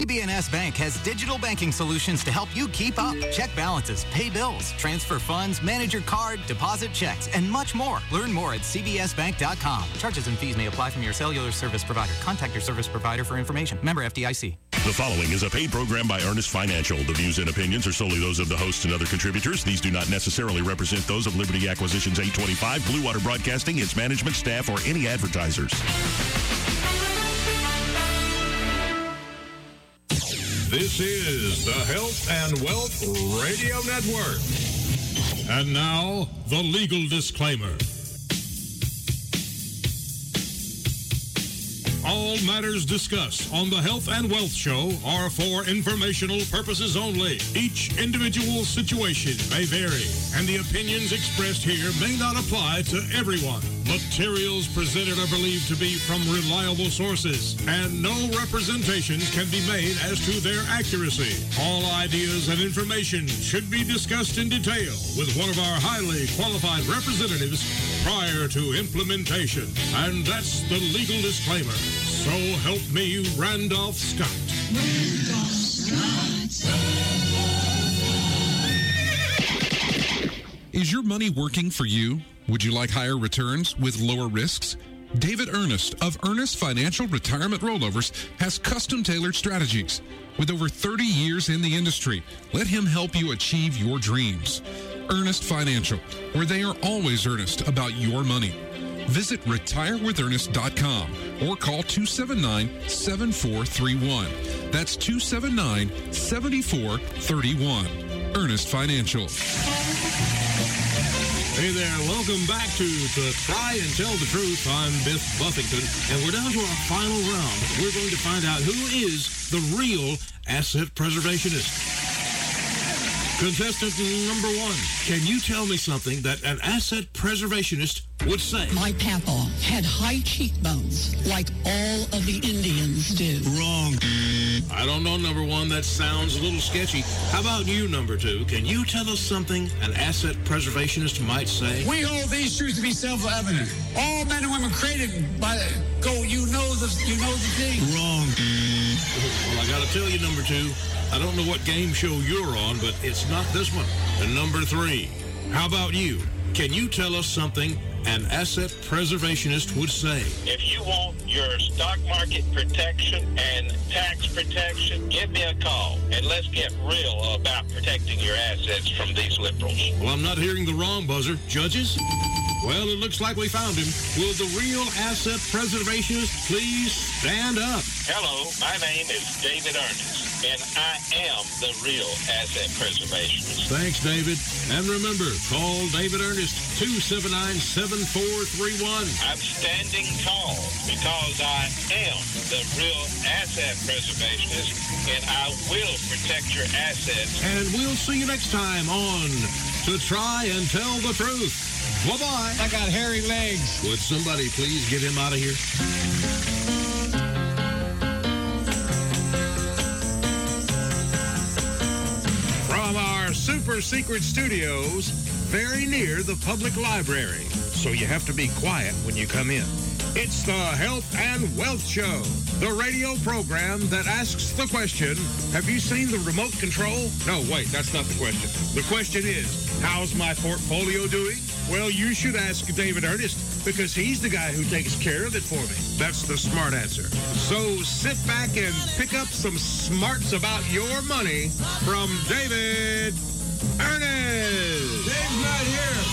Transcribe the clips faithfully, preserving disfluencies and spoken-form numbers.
C B N S Bank has digital banking solutions to help you keep up. Check balances, pay bills, transfer funds, manage your card, deposit checks, and much more. Learn more at c b s bank dot com. Charges and fees may apply from your cellular service provider. Contact your service provider for information. Member F D I C. The following is a paid program by Earnest Financial. The views and opinions are solely those of the hosts and other contributors. These do not necessarily represent those of Liberty Acquisitions eight twenty-five, Blue Water Broadcasting, its management, staff, or any advertisers. This is the Health and Wealth Radio Network. And now, the legal disclaimer. All matters discussed on the Health and Wealth Show are for informational purposes only. Each individual situation may vary, and the opinions expressed here may not apply to everyone. Materials presented are believed to be from reliable sources, and no representations can be made as to their accuracy. All ideas and information should be discussed in detail with one of our highly qualified representatives prior to implementation. And that's the legal disclaimer. So help me, Randolph Scott. Randolph Scott. Is your money working for you? Would you like higher returns with lower risks? David Earnest of Earnest Financial Retirement Rollovers has custom-tailored strategies. With over thirty years in the industry, let him help you achieve your dreams. Earnest Financial, where they are always earnest about your money. Visit retire with earnest dot com or call two seven nine, seven four three one. That's two seven nine, seven four three one. Earnest Financial. Hey there, welcome back to To Try and Tell the Truth. I'm Biff Buffington, and we're down to our final round. We're going to find out who is the real asset preservationist. Contestant number one, can you tell me something that an asset preservationist would say? My papa had high cheekbones like all of the Indians do. Wrong. I don't know, number one. That sounds a little sketchy. How about you, number two? Can you tell us something an asset preservationist might say? We hold these truths to be self-evident. All men and women created by go. You know the you know the thing. Wrong. Well, I got to tell you, number two, I don't know what game show you're on, but it's not this one. And number three, how about you? Can you tell us something an asset preservationist would say? If you want your stock market protection and tax protection, give me a call, and let's get real about protecting your assets from these liberals. Well, I'm not hearing the wrong buzzer. Judges? Well, it looks like we found him. Will the real asset preservationist please stand up? Hello, my name is David Earnest, and I am the real asset preservationist. Thanks, David. And remember, call David Earnest, two seven nine, seven four three one. I'm standing tall because I am the real asset preservationist, and I will protect your assets. And we'll see you next time on To Try and Tell the Truth. Bye-bye. I got hairy legs. Would somebody please get him out of here? From our super secret studios, very near the public library, so you have to be quiet when you come in. It's the Health and Wealth Show, the radio program that asks the question, have you seen the remote control? No, wait, that's not the question. The question is, how's my portfolio doing? Well, you should ask David Earnest, because he's the guy who takes care of it for me. That's the smart answer. So sit back and pick up some smarts about your money from David Earnest. Dave's not here.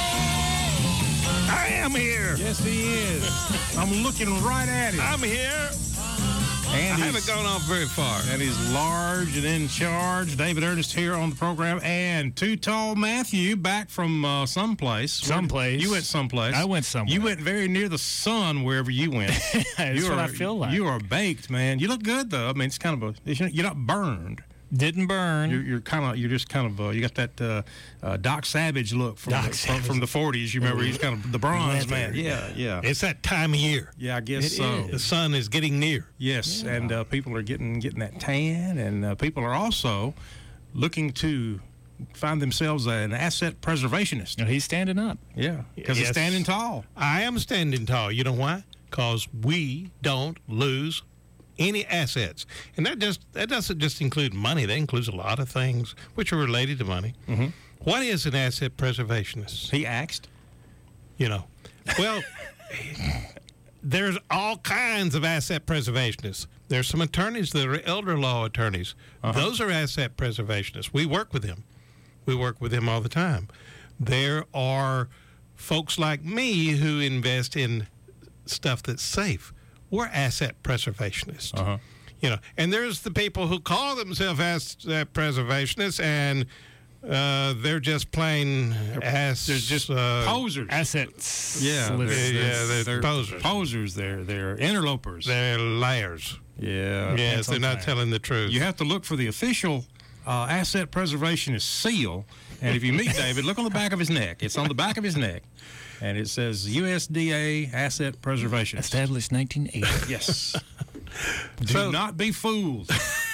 I am here. Yes, he is. I'm looking right at him. I'm here. And I haven't gone off very far. And he's large and in charge. David Earnest here on the program. And Too Tall Matthew back from uh, someplace. Someplace. You went someplace. I went somewhere. You went very near the sun wherever you went. That's you what are, I feel like. You are baked, man. You look good, though. I mean, it's kind of a, you're not burned. Didn't burn. You're, you're kind of, you're just kind of, uh, you got that uh, uh, Doc Savage look from Doc the, Savage. from, from the forties. You remember, he's kind of the bronze Leather. man. Yeah, yeah. It's that time of year. Yeah, I guess It so. is. The sun is getting near. Yes, Yeah. and uh, people are getting getting that tan, and uh, people are also looking to find themselves an asset preservationist. And he's standing up. Yeah, because Yes. he's standing tall. I am standing tall. You know why? Because we don't lose any assets. And that just that doesn't just include money. That includes a lot of things which are related to money. Mm-hmm. What is an asset preservationist? He asked. You know, well, there's all kinds of asset preservationists. There's some attorneys that are elder law attorneys. Uh-huh. Those are asset preservationists. We work with them. We work with them all the time. There are folks like me who invest in stuff that's safe. We're asset preservationists. Uh-huh. You know, and there's the people who call themselves asset preservationists, and uh, they're just plain ass. There's just uh, posers. Assets. Yeah, Yeah, there's, yeah, there's- they're posers. Posers. They're they're interlopers. They're liars. yeah. Yes, they're not sometimes. telling the truth. You have to look for the official uh, asset preservationist seal, and if you meet David, look on the back of his neck. It's on the back of his neck, and it says U S D A Asset Preservationist. Established nineteen eighty. Yes. Do So- not be fooled.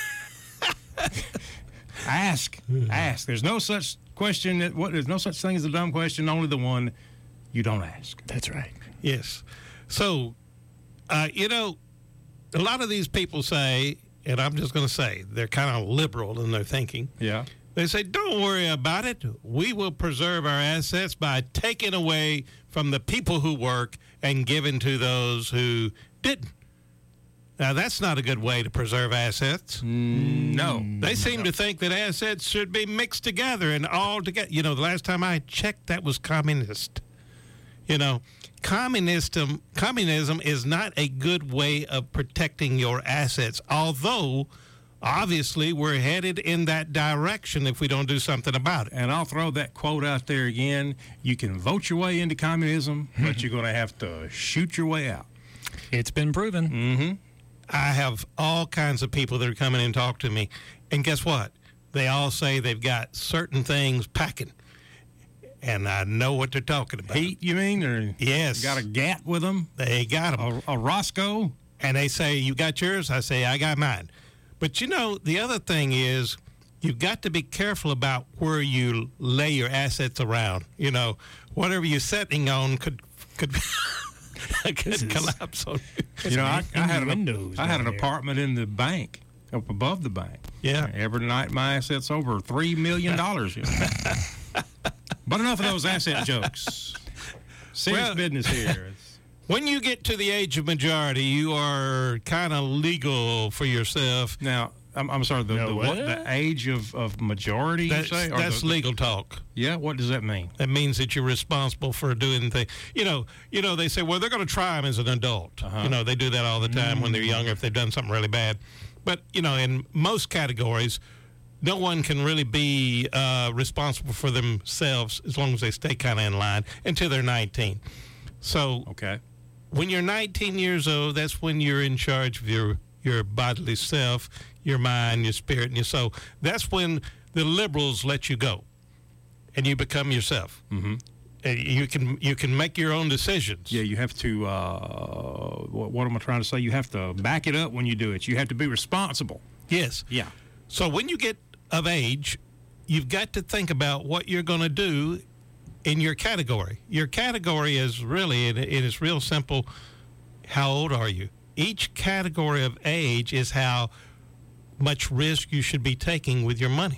Ask, ask. There's no such question that what. There's no such thing as a dumb question. Only the one you don't ask. That's right. Yes. So, uh, you know, a lot of these people say, and I'm just going to say, they're kind of liberal in their thinking. Yeah. They say, don't worry about it. We will preserve our assets by taking away from the people who work and giving to those who didn't. Now, that's not a good way to preserve assets. No. They seem to think that assets should be mixed together and all together. You know, the last time I checked, that was communist. You know, communism, communism is not a good way of protecting your assets, although obviously we're headed in that direction if we don't do something about it. And I'll throw that quote out there again. You can vote your way into communism, but you're going to have to shoot your way out. It's been proven. Mm-hmm. I have all kinds of people that are coming in and talk to me, and guess what? They all say they've got certain things packing, and I know what they're talking about. Heat, you mean? Or Yes. got a Gat with them? They got them. A, a Roscoe? And they say, you got yours? I say, I got mine. But, you know, the other thing is you've got to be careful about where you lay your assets around. You know, whatever you're sitting on could could, could is- collapse on you. You know, I, I had an, windows I had an down there. apartment in the bank, up above the bank. Yeah. Every night my assets over three million dollars. You know. But enough of those asset jokes. Serious Well- business here. It's- When you get to the age of majority, you are kind of legal for yourself. Now, I'm, I'm sorry, the, No, the, what, what? the age of, of majority, That's, you say? Or that's the- legal talk. Yeah, what does that mean? That means that you're responsible for doing things. You know, you know. They say, well, they're going to try them as an adult. Uh-huh. You know, they do that all the time when they're younger if they've done something really bad. But you know, in most categories, no one can really be uh, responsible for themselves as long as they stay kind of in line until they're nineteen. So Okay. when you're nineteen years old, that's when you're in charge of your your bodily self, your mind, your spirit, and your soul. That's when the liberals let you go, and you become yourself. Mm-hmm. And you can you can make your own decisions. Yeah, you have to, uh, what, what am I trying to say? You have to back it up when you do it. You have to be responsible. Yes. Yeah. So when you get of age, you've got to think about what you're going to do in your category. Your category is really, it, it is real simple. How old are you? Each category of age is how much risk you should be taking with your money.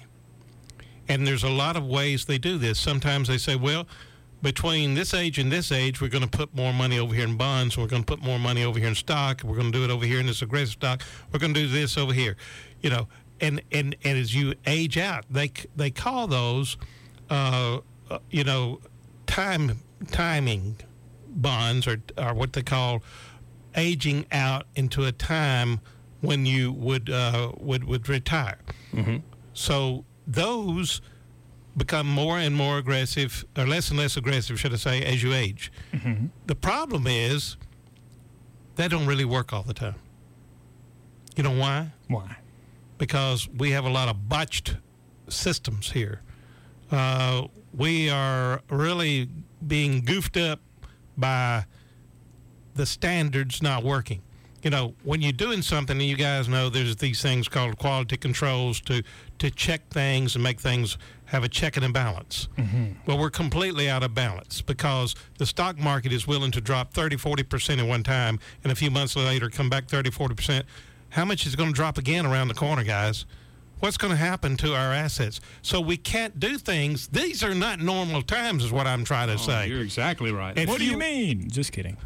And there's a lot of ways they do this. Sometimes they say, well, between this age and this age, we're going to put more money over here in bonds. We're going to put more money over here in stock. We're going to do it over here in this aggressive stock. We're going to do this over here. You know, and, and, and as you age out, they they call those, uh, uh, you know, time timing bonds, or, or what they call aging out into a time when you would uh, would would retire. Mm-hmm. So those become more and more aggressive, or less and less aggressive, should I say, as you age. Mm-hmm. The problem is they don't really work all the time. You know why? Why? Because we have a lot of botched systems here. Uh, we are really being goofed up by the standards not working. You know, when you're doing something, and you guys know there's these things called quality controls to, to check things and make things have a check and a balance. Mm-hmm. Well, we're completely out of balance because the stock market is willing to drop thirty, forty percent at one time, and a few months later come back thirty, forty percent. how much is it going to drop again around the corner, guys? What's going to happen to our assets? So we can't do things. These are not normal times, is what I'm trying to Oh, say. you're exactly right. If What do you mean? Just kidding.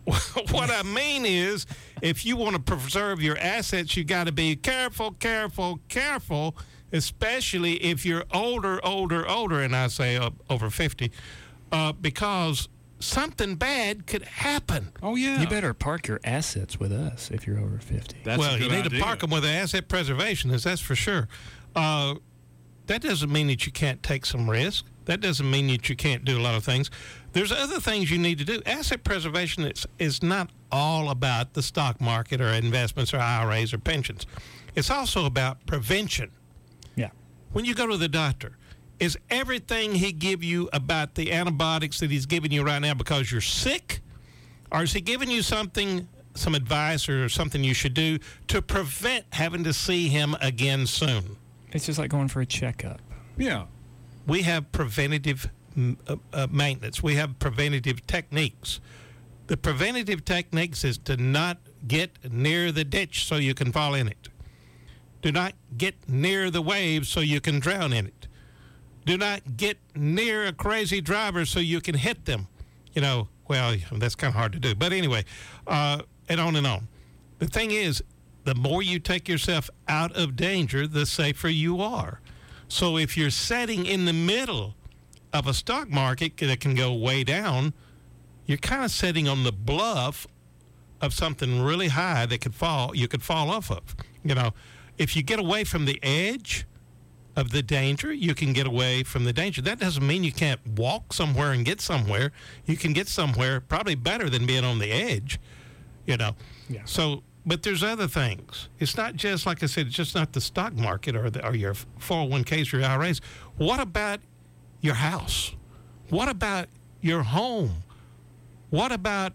What I mean is, if you want to preserve your assets, you got to be careful, careful, careful, especially if you're older, older, older, and I say uh, over fifty, uh, because something bad could happen. Oh, yeah. You better park your assets with us if you're over fifty. That's well, a good you need idea. to park them with asset preservation, that's for sure. Uh, that doesn't mean that you can't take some risk. That doesn't mean that you can't do a lot of things. There's other things you need to do. Asset preservation is, is not all about the stock market or investments or I R As or pensions. It's also about prevention. Yeah. When you go to the doctor, is everything he give you about the antibiotics that he's giving you right now because you're sick? Or is he giving you something, some advice or something you should do to prevent having to see him again soon? It's just like going for a checkup. Yeah. We have preventative uh, uh, maintenance. We have preventative techniques. The preventative techniques is to not get near the ditch so you can fall in it. Do not get near the waves so you can drown in it. Do not get near a crazy driver so you can hit them. You know, well, that's kind of hard to do. But anyway, uh, and on and on. The thing is, the more you take yourself out of danger, the safer you are. So if you're sitting in the middle of a stock market that can go way down, you're kind of sitting on the bluff of something really high that could fall, you could fall off of. You know, if you get away from the edge of the danger, you can get away from the danger. That doesn't mean you can't walk somewhere and get somewhere. You can get somewhere probably better than being on the edge, you know. Yeah. So, but there's other things. It's not just, like I said, it's just not the stock market or, the, or your four oh one k's or your I R As. What about your house? What about your home? What about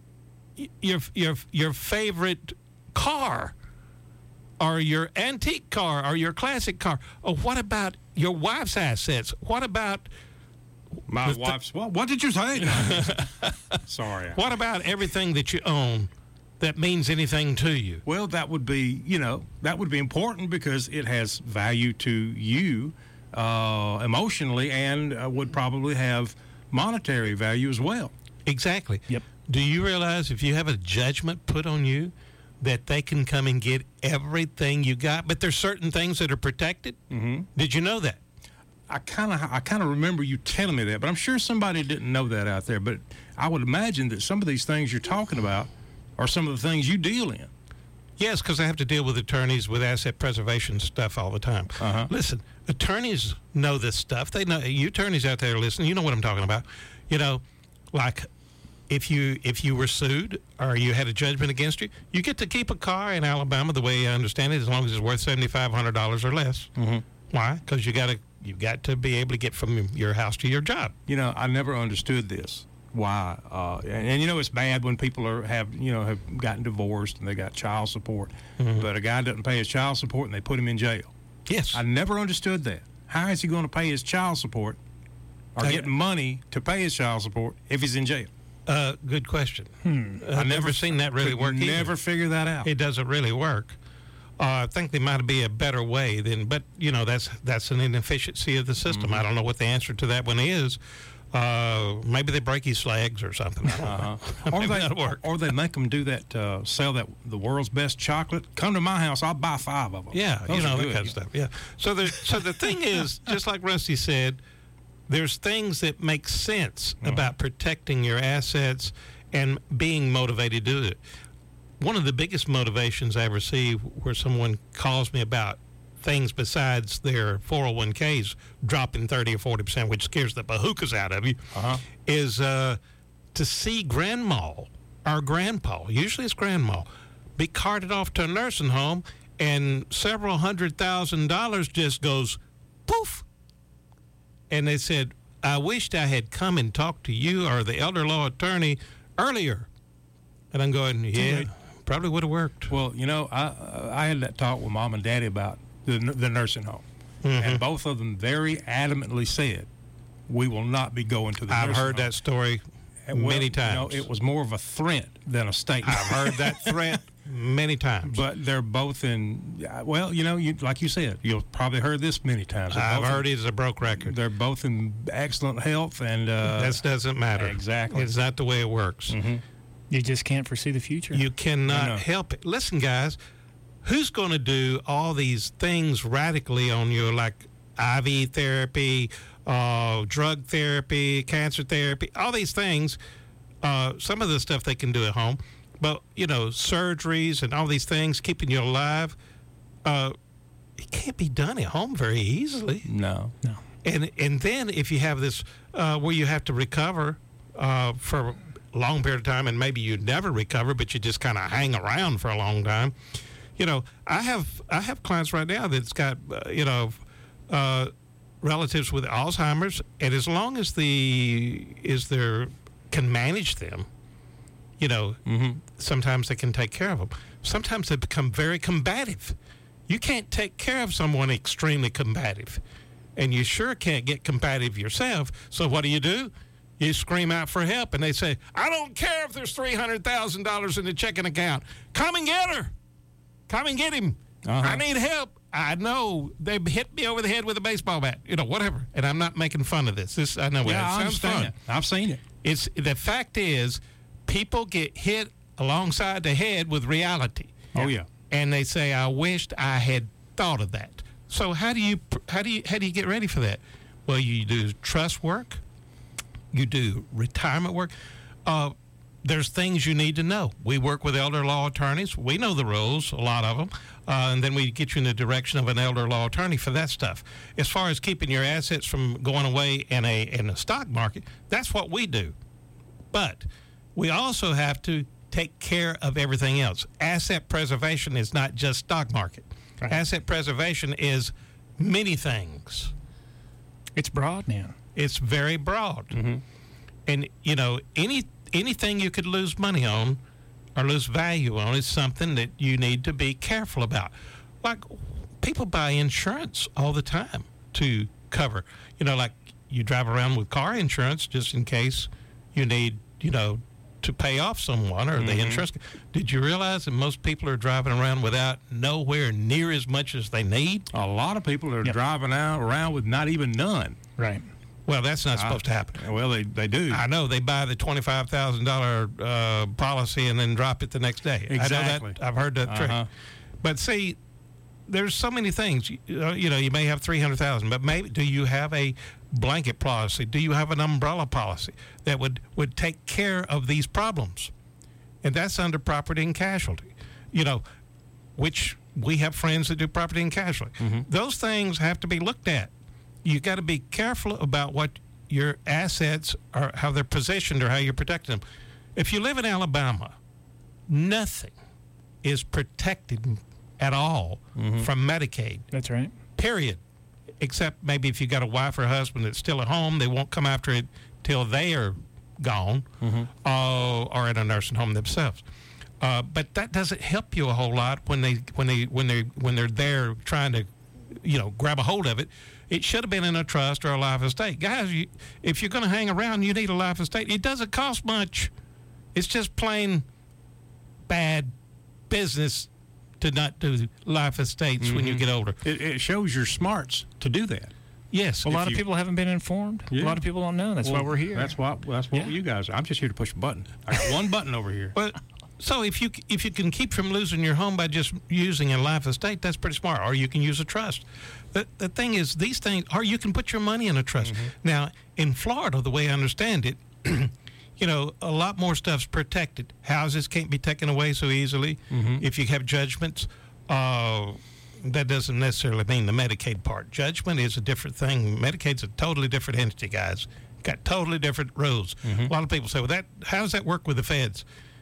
your your your favorite car, or your antique car, or your classic car? Or what about your wife's assets? What about My wife's, what, what did you say? Sorry. what about everything that you own that means anything to you? Well, that would be, you know, that would be important because it has value to you uh, emotionally and uh, would probably have monetary value as well. Exactly. Yep. Do you realize if you have a judgment put on you that they can come and get everything you got, but there's certain things that are protected? Mm-hmm. Did you know that? I kind of I kind of remember you telling me that, but I'm sure somebody didn't know that out there. But I would imagine that some of these things you're talking about are some of the things you deal in. Yes, because I have to deal with attorneys with asset preservation stuff all the time. Uh-huh. Listen, attorneys know this stuff. They know, you attorneys out there listening, you know what I'm talking about. You know, like if you if you were sued or you had a judgment against you, you get to keep a car in Alabama, the way I understand it, as long as it's worth seven thousand five hundred dollars or less. Mm-hmm. Why? Because you got to you've got to be able to get from your house to your job. You know, I never understood this. Why? Uh, and, and you know, it's bad when people are have you know have gotten divorced and they got child support, Mm-hmm. but a guy doesn't pay his child support and they put him in jail. Yes. I never understood that. How is he going to pay his child support or I- get money to pay his child support if he's in jail? Uh, good question. Hmm. I've never seen that really could work either. Never figure that out. It doesn't really work. Uh, I think there might be a better way than, but you know, that's that's an inefficiency of the system. Mm-hmm. I don't know what the answer to that one is. Uh, maybe they break his legs or something. I don't know. Or Maybe they, that'll work. or they make them do that, uh, sell that the world's best chocolate. Come to my house, I'll buy five of them. Yeah, Those you know, are that good. kind of stuff. Yeah. So the so the thing is, just like Rusty said, there's things that make sense Mm-hmm. about protecting your assets and being motivated to do it. One of the biggest motivations I ever see where someone calls me about things besides their four oh one k's dropping thirty or forty percent, which scares the bahookas out of you, Uh-huh. is uh, to see grandma or grandpa, usually it's grandma, be carted off to a nursing home and several hundred thousand dollars just goes poof. And they said, I wished I had come and talked to you or the elder law attorney earlier. And I'm going, yeah, probably would have worked. Well, you know, I I had that talk with Mom and Daddy about the the nursing home, Mm-hmm. and both of them very adamantly said, "We will not be going to the." I've nursing heard home. that story And well, many times. You know, it was more of a threat than a statement. I've heard that threat many times. But they're both in, well, you know, you, like you said, you'll probably heard this many times. They're I've both heard in, it as a broke record. They're both in excellent health, and uh, that doesn't matter. Exactly. It's not the way it works. Mm-hmm. You just can't foresee the future. You cannot help it. Listen, guys, who's going to do all these things radically on you, like I V therapy, uh, drug therapy, cancer therapy, all these things? Uh, some of the stuff they can do at home, but, you know, surgeries and all these things, keeping you alive, uh, it can't be done at home very easily. No. No. And and then if you have this uh, where you have to recover uh, for a long period of time, and maybe you never recover, but you just kind of hang around for a long time. You know, I have I have clients right now that's got, uh, you know, uh, relatives with Alzheimer's, and as long as the is there can manage them, you know, mm-hmm. sometimes they can take care of them. Sometimes they become very combative. You can't take care of someone extremely combative, and you sure can't get combative yourself. So what do you do? You scream out for help, and they say, I don't care if there's three hundred thousand dollars in the checking account. Come and get her. Come and get him. Uh-huh. I need help. I know they hit me over the head with a baseball bat, you know, whatever. And I'm not making fun of this. This I know Yeah, it I sounds understand fun. it. I've seen it. It's the fact is, people get hit alongside the head with reality. Oh yeah. And they say, I wished I had thought of that. So how do you how do you how do you get ready for that? Well, you do trust work, you do retirement work. Uh, there's things you need to know. We work with elder law attorneys. We know the rules, a lot of them, uh, and then we get you in the direction of an elder law attorney for that stuff. As far as keeping your assets from going away in a in a stock market, that's what we do. But we also have to take care of everything else. Asset preservation is not just stock market. Right. Asset preservation is many things. It's broad now. It's very broad. Mm-hmm. And, you know, any anything you could lose money on or lose value on is something that you need to be careful about. Like, people buy insurance all the time to cover. You know, like you drive around with car insurance just in case you need, you know, to pay off someone or mm-hmm. the insurance. Did you realize that most people are driving around without nowhere near as much as they need? A lot of people are yep. driving out around with not even none. Right. Well, that's not supposed I, to happen. Well, they, they do. I know they buy the twenty-five thousand dollars uh, policy and then drop it the next day. Exactly. I know that. I've heard that uh-huh. trick. But see, there's so many things. You, you know, you may have three hundred thousand dollars, but maybe do you have a blanket policy? Do you have an umbrella policy that would, would take care of these problems? And that's under property and casualty, you know, which we have friends that do property and casualty. Mm-hmm. Those things have to be looked at. You got to be careful about what your assets are, how they're positioned or how you're protecting them. If you live in Alabama, nothing is protected at all mm-hmm. from Medicaid. That's right. Period. Except maybe if you got a wife or husband that's still at home, they won't come after it till they are gone mm-hmm. uh, or in a nursing home themselves. Uh, but that doesn't help you a whole lot when they when they when they when they're there trying to, you know, grab a hold of it. It should have been in a trust or a life estate. Guys, you, if you're going to hang around, you need a life estate. It doesn't cost much. It's just plain bad business to not do life estates mm-hmm. when you get older. It, it shows your smarts to do that. Yes. A lot you, of people haven't been informed. Yeah. A lot of people don't know. That's well, why we're here. That's why. That's what yeah. you guys are. I'm just here to push a button. I got one button over here. But so if you if you can keep from losing your home by just using a life estate, that's pretty smart. Or you can use a trust. The, the thing is, these things, or you can put your money in a trust. Mm-hmm. Now, in Florida, the way I understand it, you know, a lot more stuff's protected. Houses can't be taken away so easily. Mm-hmm. If you have judgments, uh, that doesn't necessarily mean the Medicaid part. Judgment is a different thing. Medicaid's a totally different entity, guys. Got totally different rules. Mm-hmm. A lot of people say, well, that how does that work with the feds?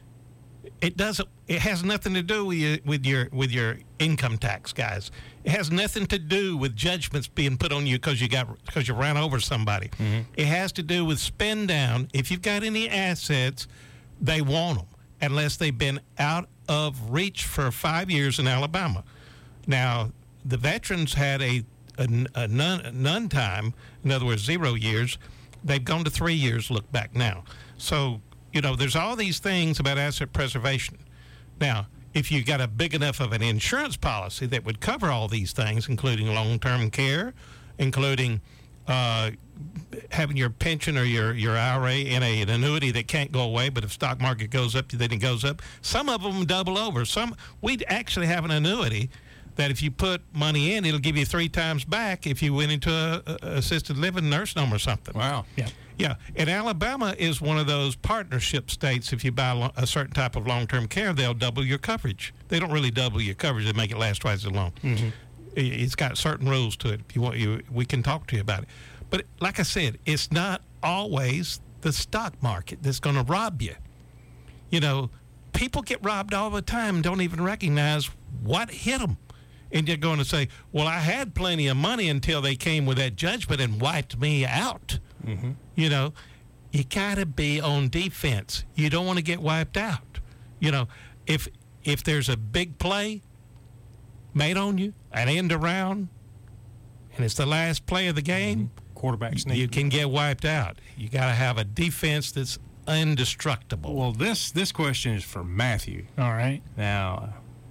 It doesn't. It has nothing to do with your, with your with your income tax, guys. It has nothing to do with judgments being put on you because you got because you ran over somebody. Mm-hmm. It has to do with spend down. If you've got any assets, they want them unless they've been out of reach for five years in Alabama. Now, the veterans had a a, a none, none time. In other words, zero years. They've gone to three years. Look back now. So. You know, there's all these things about asset preservation. Now, if you got a big enough of an insurance policy that would cover all these things, including long-term care, including uh, having your pension or your, your I R A in a, an annuity that can't go away, but if stock market goes up, then it goes up. Some of them double over. Some we actually have an annuity that if you put money in, it'll give you three times back if you went into a, a assisted living nursing home or something. Wow. Yeah. Yeah, and Alabama is one of those partnership states. If you buy lo- a certain type of long-term care, they'll double your coverage. They don't really double your coverage; they make it last twice as long. Mm-hmm. It's got certain rules to it. If you want, you we can talk to you about it. But like I said, it's not always the stock market that's going to rob you. You know, people get robbed all the time and don't even recognize what hit them. And you're going to say, well, I had plenty of money until they came with that judgment and wiped me out. Mm-hmm. You know, you got to be on defense. You don't want to get wiped out. You know, if if there's a big play made on you, an end around, and it's the last play of the game, mm-hmm. quarterback sneak, you can get wiped out. You got to have a defense that's indestructible. Well, this this question is for Matthew. All right. Now,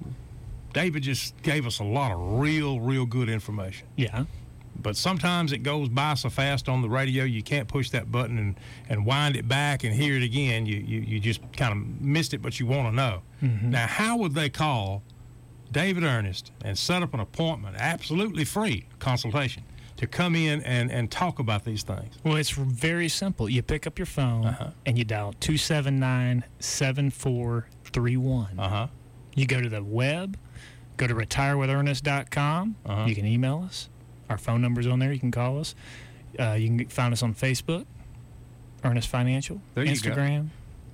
David just gave us a lot of real, real good information. Yeah. But sometimes it goes by so fast on the radio, you can't push that button and, and wind it back and hear it again. You you, you just kind of missed it, but you want to know. Mm-hmm. Now, how would they call David Ernest and set up an appointment, absolutely free consultation, to come in and, and talk about these things? Well, it's very simple. You pick up your phone uh-huh. and you dial two seven nine, seven four three one. Uh-huh. You go to the web, go to retire with ernest dot com. Uh-huh. You can email us. Our phone number's on there. You can call us. Uh, you can find us on Facebook, Ernest Financial, there you Instagram. Go.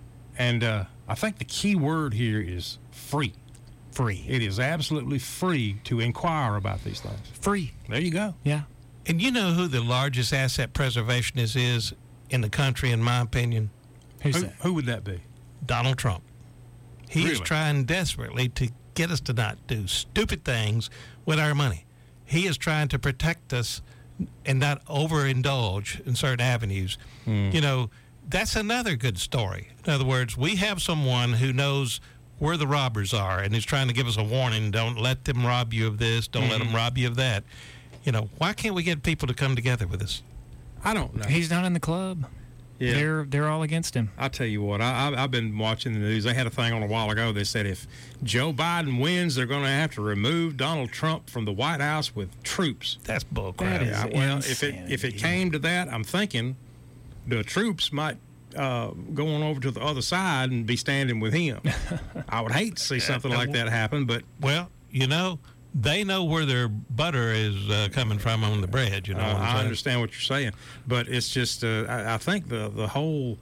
And uh, I think the key word here is free. Free. It is absolutely free to inquire about these things. Free. There you go. Yeah. And you know who the largest asset preservationist is in the country, in my opinion? Who's who, that? Who would that be? Donald Trump. He's really? trying desperately to get us to not do stupid things with our money. He is trying to protect us and not overindulge in certain avenues. Mm. You know, that's another good story. In other words, we have someone who knows where the robbers are and is trying to give us a warning. Don't let them rob you of this. Don't mm-hmm. let them rob you of that. You know, why can't we get people to come together with us? I don't know. He's not in the club. Yeah. They're they're all against him. I'll tell you what, I, I, I've been watching the news. They had a thing on a while ago. They said if Joe Biden wins, they're going to have to remove Donald Trump from the White House with troops. That's bullcrap. That is yeah, well, if it insanity. if it came to that, I'm thinking the troops might uh, go on over to the other side and be standing with him. I would hate to see something like that happen, but well, you know, they know where their butter is uh, coming from on the bread. You know, uh, what I'm I saying? understand what you're saying, but it's just uh, I, I think the the whole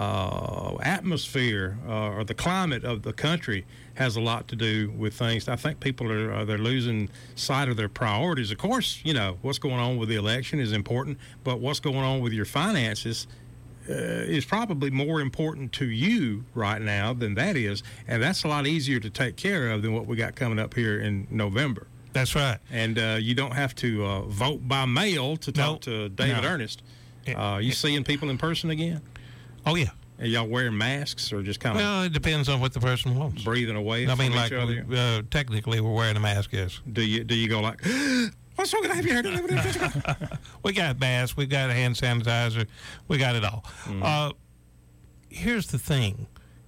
uh, atmosphere uh, or the climate of the country has a lot to do with things. I think people are uh, they're losing sight of their priorities. Of course, you know what's going on with the election is important, but what's going on with your finances uh, is probably more important to you right now than that is, and that's a lot easier to take care of than what we got coming up here in November. That's right. And uh, you don't have to uh, vote by mail to talk Nope. to David No. Ernest. Uh, you seeing people in person again? Oh, yeah. Are y'all wearing masks or just kind of Well, it depends on what the person wants. breathing away I from mean, each like, other? we, uh, technically, we're wearing a mask, yes. Do you do you go like, what's wrong? Have you heard of it? We got masks. We got hand sanitizer. We got it all. Mm. Uh, here's the thing.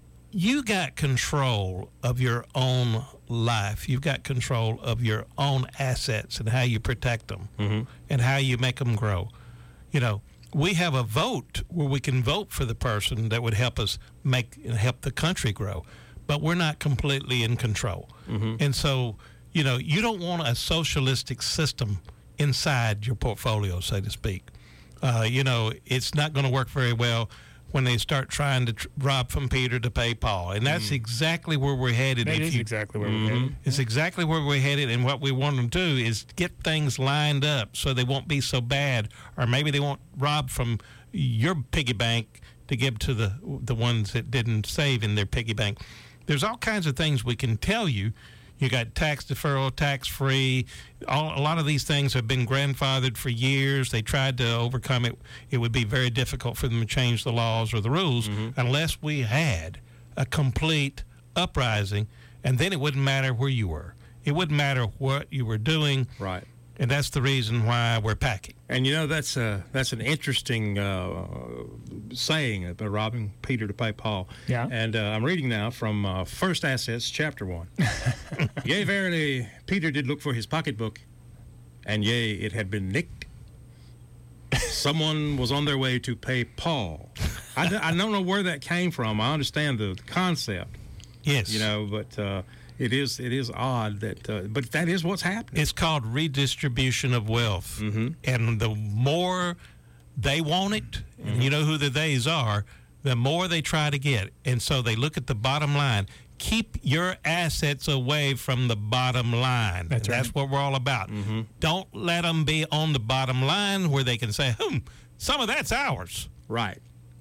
You got control of your own life. You've got control of your own assets and how you protect them Mm-hmm. and how you make them grow. You know, we have a vote where we can vote for the person that would help us make and help the country grow, but we're not completely in control. Mm-hmm. And so, you know, you don't want a socialistic system inside your portfolio, so to speak. Uh, you know, it's not going to work very well when they start trying to tr- rob from Peter to pay Paul. And that's mm. exactly where we're headed. That if is you, exactly where Mm-hmm. we're headed. It's exactly where we're headed, and what we want to do is get things lined up so they won't be so bad, or maybe they won't rob from your piggy bank to give to the the ones that didn't save in their piggy bank. There's all kinds of things we can tell you. You got tax deferral, tax-free. All, a lot of these things have been grandfathered for years. They tried to overcome it. It would be very difficult for them to change the laws or the rules Mm-hmm. unless we had a complete uprising and then it wouldn't matter where you were. It wouldn't matter what you were doing. Right. And that's the reason why we're packing. And, you know, that's a, that's an interesting uh, saying about robbing Peter to pay Paul. Yeah. And uh, I'm reading now from uh, First Assets, Chapter one. Yea, verily, Peter did look for his pocketbook, and yea, it had been nicked. Someone was on their way to pay Paul. I, d- I don't know where that came from. I understand the concept. Yes. You know, but... Uh, It is it is odd that, uh, but that is what's happening. It's called redistribution of wealth. Mm-hmm. And the more they want it, mm-hmm. and you know who the theys are, the more they try to get. And so they look at the bottom line. Keep your assets away from the bottom line. That's right. That's what we're all about. Mm-hmm. Don't let them be on the bottom line where they can say, hmm, some of that's ours. Right.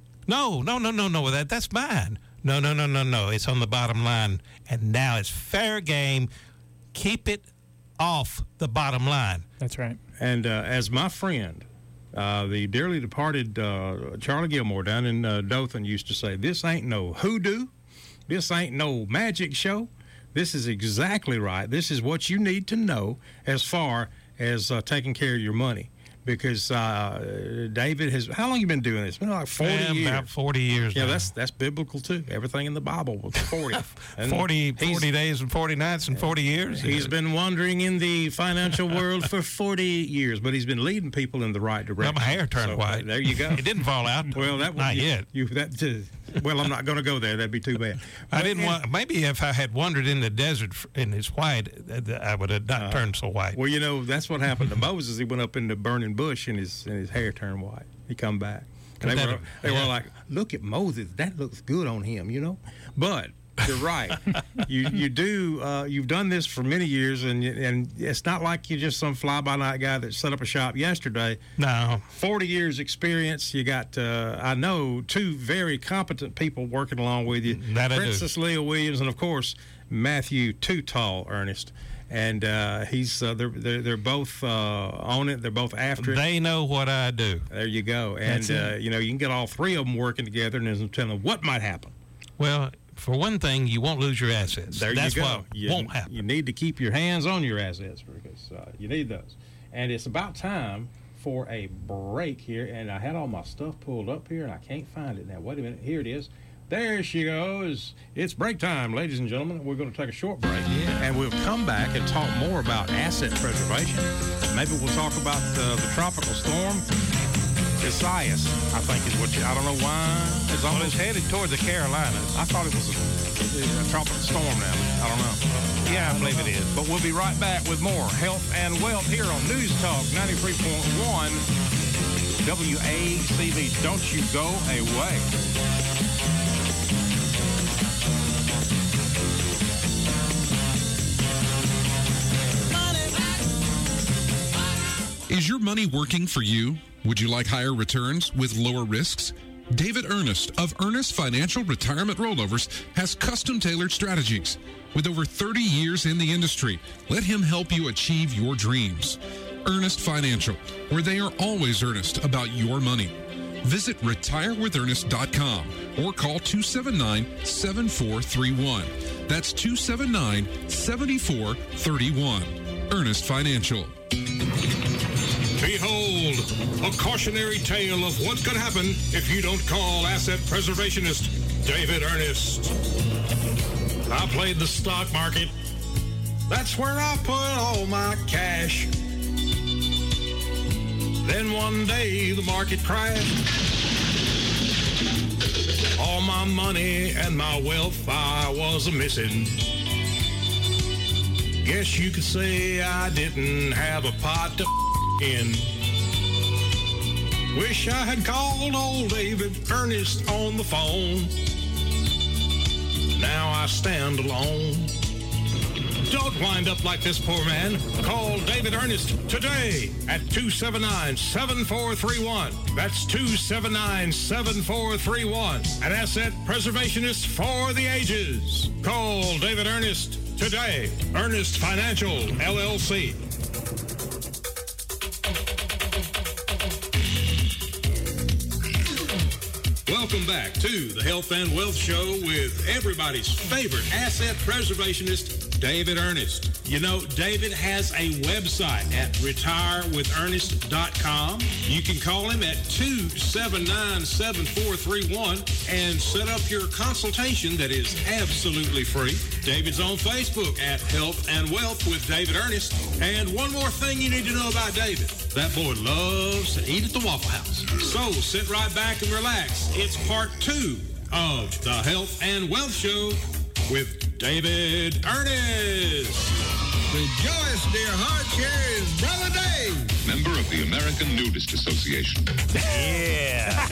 No, no, no, no, no, that that's mine. No, no, no, no, no. It's on the bottom line, and now it's fair game. Keep it off the bottom line. That's right. And uh, as my friend, uh, the dearly departed uh, Charlie Gilmore down in uh, Dothan used to say, this ain't no hoodoo. This ain't no magic show. This is exactly right. This is what you need to know as far as uh, taking care of your money. Because uh, David has, how long have you been doing this? It's been like forty yeah, years. About forty years. Yeah, now. that's that's biblical too. Everything in the Bible was forty. And forty, forty days and forty nights and forty years. He's been wandering in the financial world for forty years, but he's been leading people in the right direction. Well, my hair turned so, white. There you go. It didn't fall out. Well, that not you, yet. You that. Uh, well, I'm not going to go there. That'd be too bad. I But, didn't and, want. Maybe if I had wandered in the desert and it's white, I would have not uh, turned so white. Well, you know that's what happened to Moses. He went up in the burning bush and his and his hair turned white. He come back. And they that, were they yeah. were like, look at Moses. That looks good on him, you know. But you're right. you you do uh, you've done this for many years, and and it's not like you're just some fly by night guy that set up a shop yesterday. No, forty years experience. You got uh, I know two very competent people working along with you. That I do. Princess Leah Williams and of course Matthew Too Tall Ernest. And uh, he's uh, they're, they're they're both uh, on it. They're both after it. They know what I do. There you go. And uh, you know you can get all three of them working together, and there's tell them what might happen. Well, for one thing, you won't lose your assets. There That's you go. what you, won't happen. You need to keep your hands on your assets because uh, you need those. And it's about time for a break here. And I had all my stuff pulled up here, and I can't find it now. Wait a minute. Here it is. There she goes. It's break time, ladies and gentlemen. We're going to take a short break, yeah. and we'll come back and talk more about asset preservation. Maybe we'll talk about uh, the tropical storm. Isaias, I think is what you, I don't know why. It's Well, almost it's headed toward the Carolinas. I thought it was a, a tropical storm now. I don't know. Yeah, I believe it is. But we'll be right back with more Health and Wealth here on News Talk ninety-three point one W A C V. Don't you go away. Is your money working for you? Would you like higher returns with lower risks? David Ernest of Ernest Financial Retirement Rollovers has custom-tailored strategies. With over thirty years in the industry, let him help you achieve your dreams. Ernest Financial, where they are always earnest about your money. Visit retire with ernest dot com or call two seven nine, seven four three one. That's two seven nine, seven four three one. Ernest Financial. Behold, a cautionary tale of what could happen if you don't call asset preservationist David Ernest. I played the stock market. That's where I put all my cash. Then one day the market crashed. All my money and my wealth I was a-missing. Guess you could say I didn't have a pot to in. Wish I had called old David Ernest on the phone. Now I stand alone. Don't wind up like this poor man. Call David Ernest today at two seven nine, seven four three one. That's two seven nine, seven four three one. An asset preservationist for the ages. Call David Ernest today. Ernest Financial, L L C. Welcome back to the Health and Wealth Show with everybody's favorite asset preservationist, David Ernest. You know, David has a website at retire with ernest dot com. You can call him at two seven nine, seven four three one and set up your consultation that is absolutely free. David's on Facebook at Health and Wealth with David Ernest. And one more thing you need to know about David. That boy loves to eat at the Waffle House. So sit right back and relax. It's part two of the Health and Wealth Show with David Ernest. Rejoice, dear heart, here is Brother Dave. Member of the American Nudist Association. Yeah.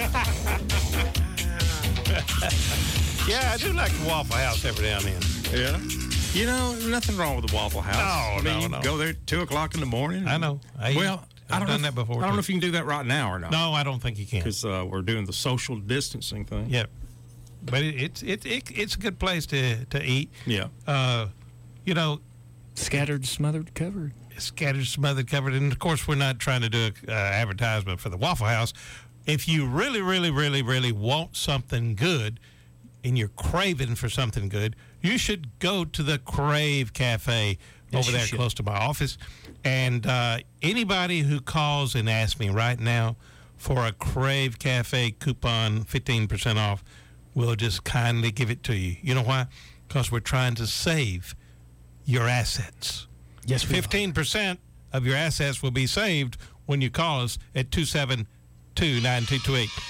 Yeah, I do like the Waffle House every now and then. Yeah. You know, nothing wrong with the Waffle House. No, I mean, no, you no. can go there at two o'clock in the morning. I know. I well, I I've don't done know that before. I don't too. know if you can do that right now or not. No, I don't think you can. Because uh, we're doing the social distancing thing. Yeah, but it, it's it, it it's a good place to to eat. Yeah. Uh, you know, Scattered, smothered, covered. scattered, smothered, covered, and of course we're not trying to do an uh, advertisement for the Waffle House. If you really, really, really, really want something good, and you're craving for something good, you should go to the Crave Cafe Yes, over you there should. close to my office. And uh, anybody who calls and asks me right now for a Crave Cafe coupon, fifteen percent off, we'll just kindly give it to you. You know why? Because we're trying to save your assets. Yes, we are. fifteen percent of your assets will be saved when you call us at two seven two, nine two two eight.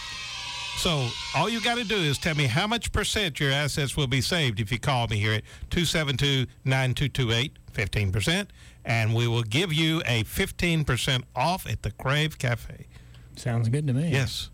So all you got to do is tell me how much percent your assets will be saved if you call me here at two seven two, nine two two eight, fifteen percent, and we will give you a fifteen percent off at the Crave Cafe. Sounds good to me. Yes.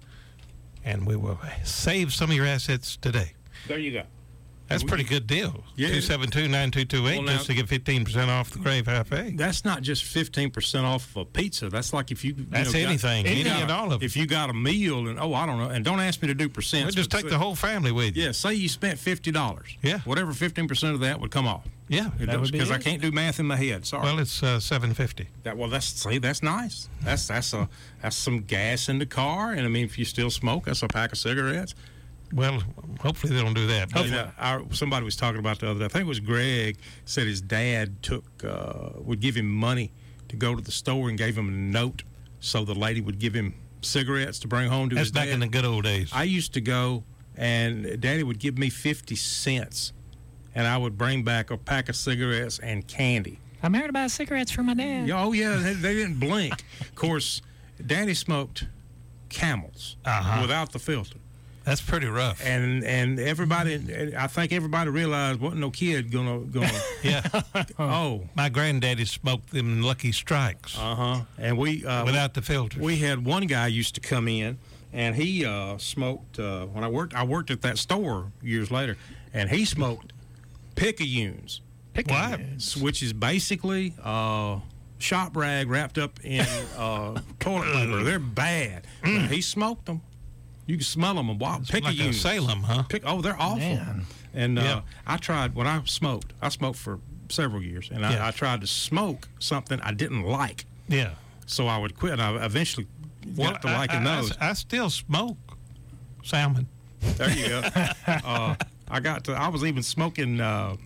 And we will save some of your assets today. There you go. That's a pretty good deal. Yeah. two seven two, nine two two eight Well, now- just to get fifteen percent off the Crave Cafe. That's not just fifteen percent off of a pizza. That's like if you. you That's know, got- anything, you any got- and all of it. If you got a meal and, oh, I don't know, and don't ask me to do Well, percents. just but take say- the whole family with you. Yeah, say you spent fifty dollars. Yeah. Whatever fifteen percent of that would come off. Yeah. That would be Because I it. can't do math in my head. Sorry. Well, it's uh, seven fifty. That, well, that's see, that's nice. That's that's a that's some gas in the car, and I mean, if you still smoke, that's a pack of cigarettes. Well, hopefully they don't do that. You know, our, somebody was talking about the other day. I think it was Greg said his dad took uh, would give him money to go to the store and gave him a note so the lady would give him cigarettes to bring home to That's his back dad. in the good old days. I used to go, and Daddy would give me fifty cents, and I would bring back a pack of cigarettes and candy. I'm here to buy cigarettes for my dad. Yeah, oh, yeah, they, they didn't blink. Of course, Daddy smoked Camels Uh-huh. without the filter. That's pretty rough. And and everybody, I think everybody realized wasn't no kid gonna gonna. Yeah. Oh, My granddaddy smoked them Lucky Strikes uh huh. And we uh, without the filter. we had one guy used to come in, and he uh, smoked. Uh, when I worked, I worked at that store years later, and he smoked Picayunes, What? which is basically uh, shop rag wrapped up in uh, toilet paper. They're bad. But he smoked them. You can smell them. Wow, It's like a Picayunes. Salem, huh? Pick, oh, they're awful. Man. And uh, Yeah. I tried when I smoked. I smoked for several years, and Yeah. I, I tried to smoke something I didn't like, Yeah. so I would quit. And I eventually got to I, liking I, those. I, I still smoke salmon. There you go. uh, I got to. I was even smoking. Uh,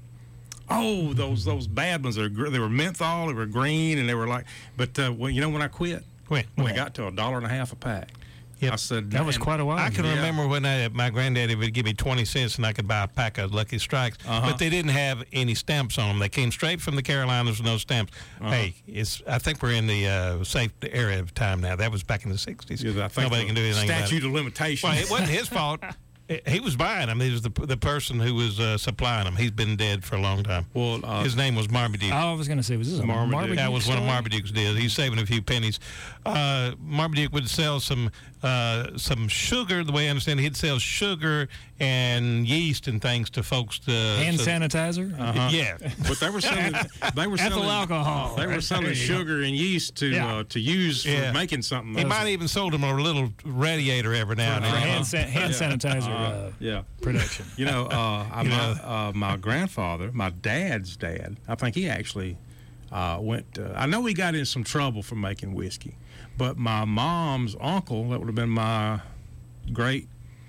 oh, those those bad ones. They were, they were menthol. They were green, and they were like. But uh, when you know when I quit, When? when When? I got to a dollar and a half a pack, Yep. I said That was and- quite a while I can ago. Yeah. remember when I, my granddaddy would give me twenty cents and I could buy a pack of Lucky Strikes, Uh-huh. but they didn't have any stamps on them. They came straight from the Carolinas with no stamps. Uh-huh. Hey, it's. I think we're in the uh, safe area of time now. That was back in the sixties. Yeah, I think Nobody the can do anything about it. statute of limitations. Well, it wasn't his fault. He was buying them. He was the the person who was uh, supplying them. He's been dead for a long time. Well, uh, his name was Marmaduke. Oh, I was going to say, was this a Marmaduke. Marmaduke? That was one of story? Marmaduke's deals. He's saving a few pennies. Uh, Marmaduke would sell some uh, some sugar. The way I understand it, he'd sell sugar and yeast and things to folks. To, Hand so- sanitizer? Uh-huh. Yeah. But they were selling. They were Ethyl selling alcohol. They were There selling you go. sugar and yeast to Yeah. uh, to use for Yeah. making something. He might even sold him a little radiator every now and For then. hand, san- hand sanitizer uh, yeah. production. You know, uh, I, You my, know. uh, my grandfather, my dad's dad, I think he actually uh, went. Uh, I know he got in some trouble for making whiskey, but my mom's uncle, that would have been my great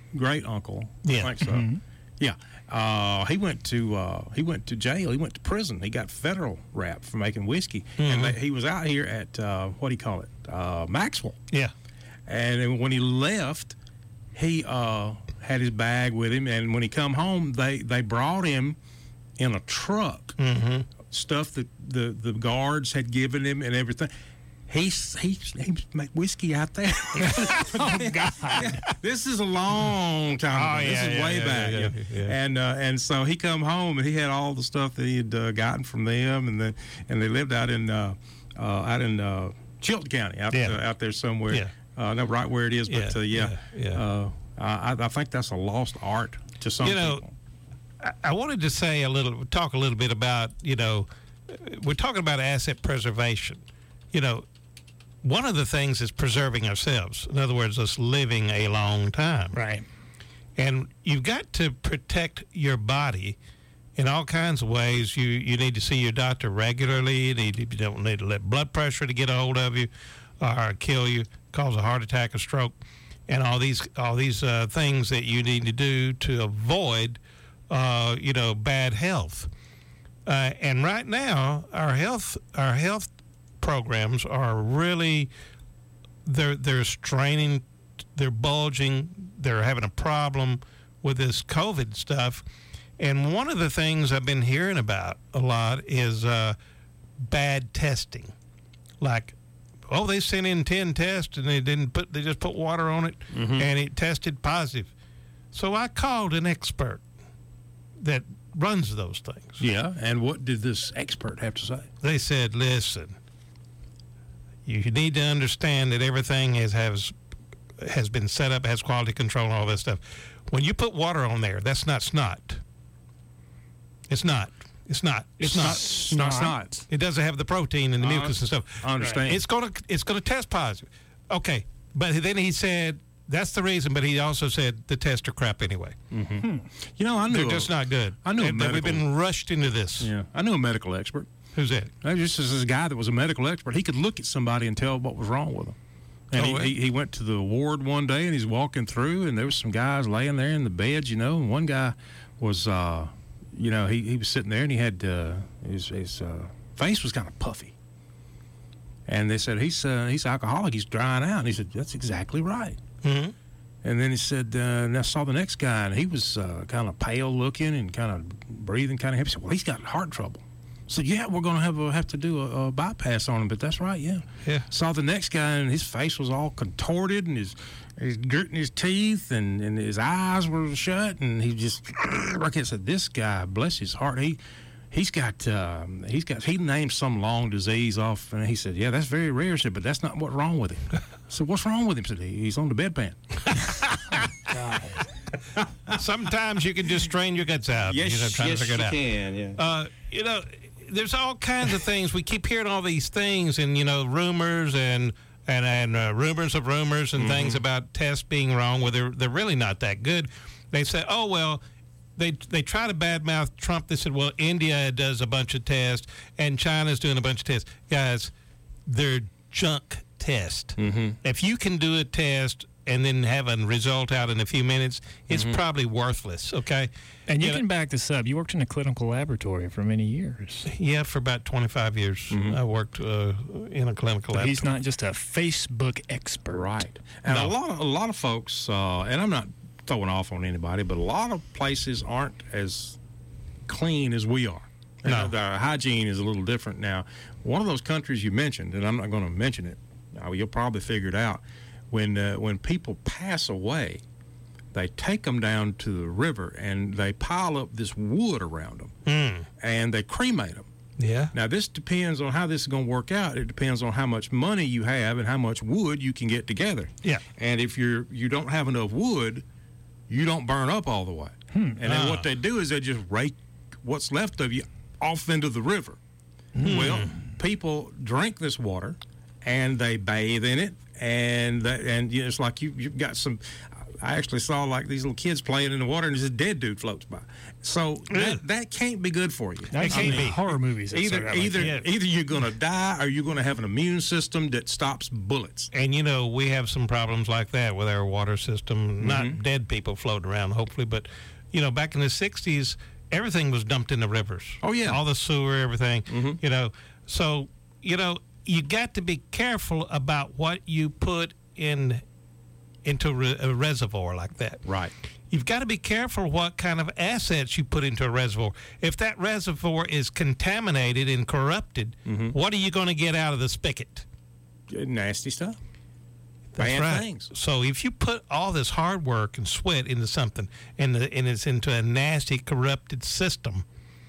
great uncle. Yeah. I think so. Mm-hmm. Yeah. Uh, he went to uh, he went to jail. He went to prison. He got federal rap for making whiskey, Mm-hmm. and they, he was out here at uh, what do you call it, uh, Maxwell. Yeah. And then when he left, he uh, had his bag with him, and when he come home, they, they brought him in a truck Mm-hmm. stuff that the, the guards had given him and everything. He he he made whiskey out there. Oh God! This is a long time Oh, ago. This yeah, is yeah, way yeah, back. yeah, Yeah. yeah. And uh, and so he come home and he had all the stuff that he had uh, gotten from them, and then and they lived out in uh, uh, out in uh, Chilton County, out Yeah. uh, out there somewhere. Yeah. Uh, not right where it is, but Yeah, uh, yeah, yeah, yeah. Uh, I, I think that's a lost art to some You know, people. I, I wanted to say a little, talk a little bit about, you know, we're talking about asset preservation. You know, one of the things is preserving ourselves. In other words, us living a long time. Right. And you've got to protect your body in all kinds of ways. You you need to see your doctor regularly. You, need, you don't need to let blood pressure to get a hold of you or kill you, cause a heart attack, a stroke, and all these all these uh, things that you need to do to avoid, uh, you know, bad health. Uh, and right now, our health our health programs are really they're they're straining, they're bulging, they're having a problem with this COVID stuff. And one of the things I've been hearing about a lot is uh, bad testing. Like, oh, they sent in ten tests and they didn't put they just put water on it and it tested positive. So I called an expert that runs those things. Yeah, and what did this expert have to say? They said, listen, you need to understand that everything has has, has been set up, has quality control and all that stuff. When you put water on there, that's not snot. It's not. It's not. It's not snot. snot. It doesn't have the protein and the Uh, mucus and stuff. I understand. It's gonna it's gonna test positive. Okay, but then he said that's the reason. But he also said the tests are crap anyway. Mm-hmm. You know, I knew They're a- just not good. I knew a And that we've medical- been rushed into this. Yeah, I knew a medical expert. Who's that? There was just this guy that was a medical expert. He could look at somebody and tell what was wrong with them. And Oh, he, well. he, he went to the ward one day and he's walking through and there was some guys laying there in the beds, you know, and one guy was, uh, you know, he, he was sitting there and he had, uh, his, his uh, face was kind of puffy. And they said, he's uh, he's alcoholic, he's drying out. And he said, that's exactly right. Mm-hmm. And then he said, uh, and I saw the next guy and he was uh, kind of pale looking and kind of breathing kind of heavy. He said, well, he's got heart trouble. I said, yeah, we're going to have a, have to do a, a bypass on him, but that's right, yeah. Yeah. Saw the next guy, and his face was all contorted, and his he's gritting his teeth, and, and his eyes were shut, and he just, like I said, this guy, bless his heart, he he's got um, he's got he named some long disease off, and he said, yeah, that's very rare, I said, but that's not what's wrong with him. I said, what's wrong with him? I said, he's on the bedpan. Sometimes you can just strain your guts out. you know, trying to figure it out. can, yeah. Uh, you know, there's all kinds of things. We keep hearing all these things and, you know, rumors and and, and uh, rumors of rumors and things about tests being wrong where they're, they're really not that good. They say, oh, well, they they try to badmouth Trump. They said, well, India does a bunch of tests and China's doing a bunch of tests. Guys, they're junk tests. Mm-hmm. If you can do a test and then have a result out in a few minutes, it's probably worthless, okay? And you know- can back this up. You worked in a clinical laboratory for many years. Yeah, for about twenty-five years, I worked uh, in a clinical So lab. he's not just a Facebook expert. Right. And No. a lot of a lot of folks, uh, and I'm not throwing off on anybody, but a lot of places aren't as clean as we are. And No. the hygiene is a little different now. One of those countries you mentioned, and I'm not going to mention it, uh, you'll probably figure it out. When uh, when people pass away, they take them down to the river and they pile up this wood around them, Mm. and they cremate them. Yeah. Now, this depends on how this is going to work out. It depends on how much money you have and how much wood you can get together. Yeah. And if you're you don't have enough wood, you don't burn up all the way. And then Ah. what they do is they just rake what's left of you off into the river. Well, people drink this water and they bathe in it, and that, and you know, it's like you you've got some. I actually saw like these little kids playing in the water, and there's a dead dude floats by. So that, that can't be good for you. That can't be horror movies. that Either start out either like that. either you're going to die, or you're going to have an immune system that stops bullets. And you know, we have some problems like that with our water system. Not dead people floating around, hopefully, but you know, back in the sixties, everything was dumped in the rivers. Oh yeah, all the sewer, everything. Mm-hmm. You know, so you know, you got to be careful about what you put in into re- a reservoir like that. Right. You've got to be careful what kind of assets you put into a reservoir. If that reservoir is contaminated and corrupted, mm-hmm. what are you going to get out of the spigot? Nasty stuff. That's Bad right. things. So if you put all this hard work and sweat into something, and, the, and it's into a nasty, corrupted system,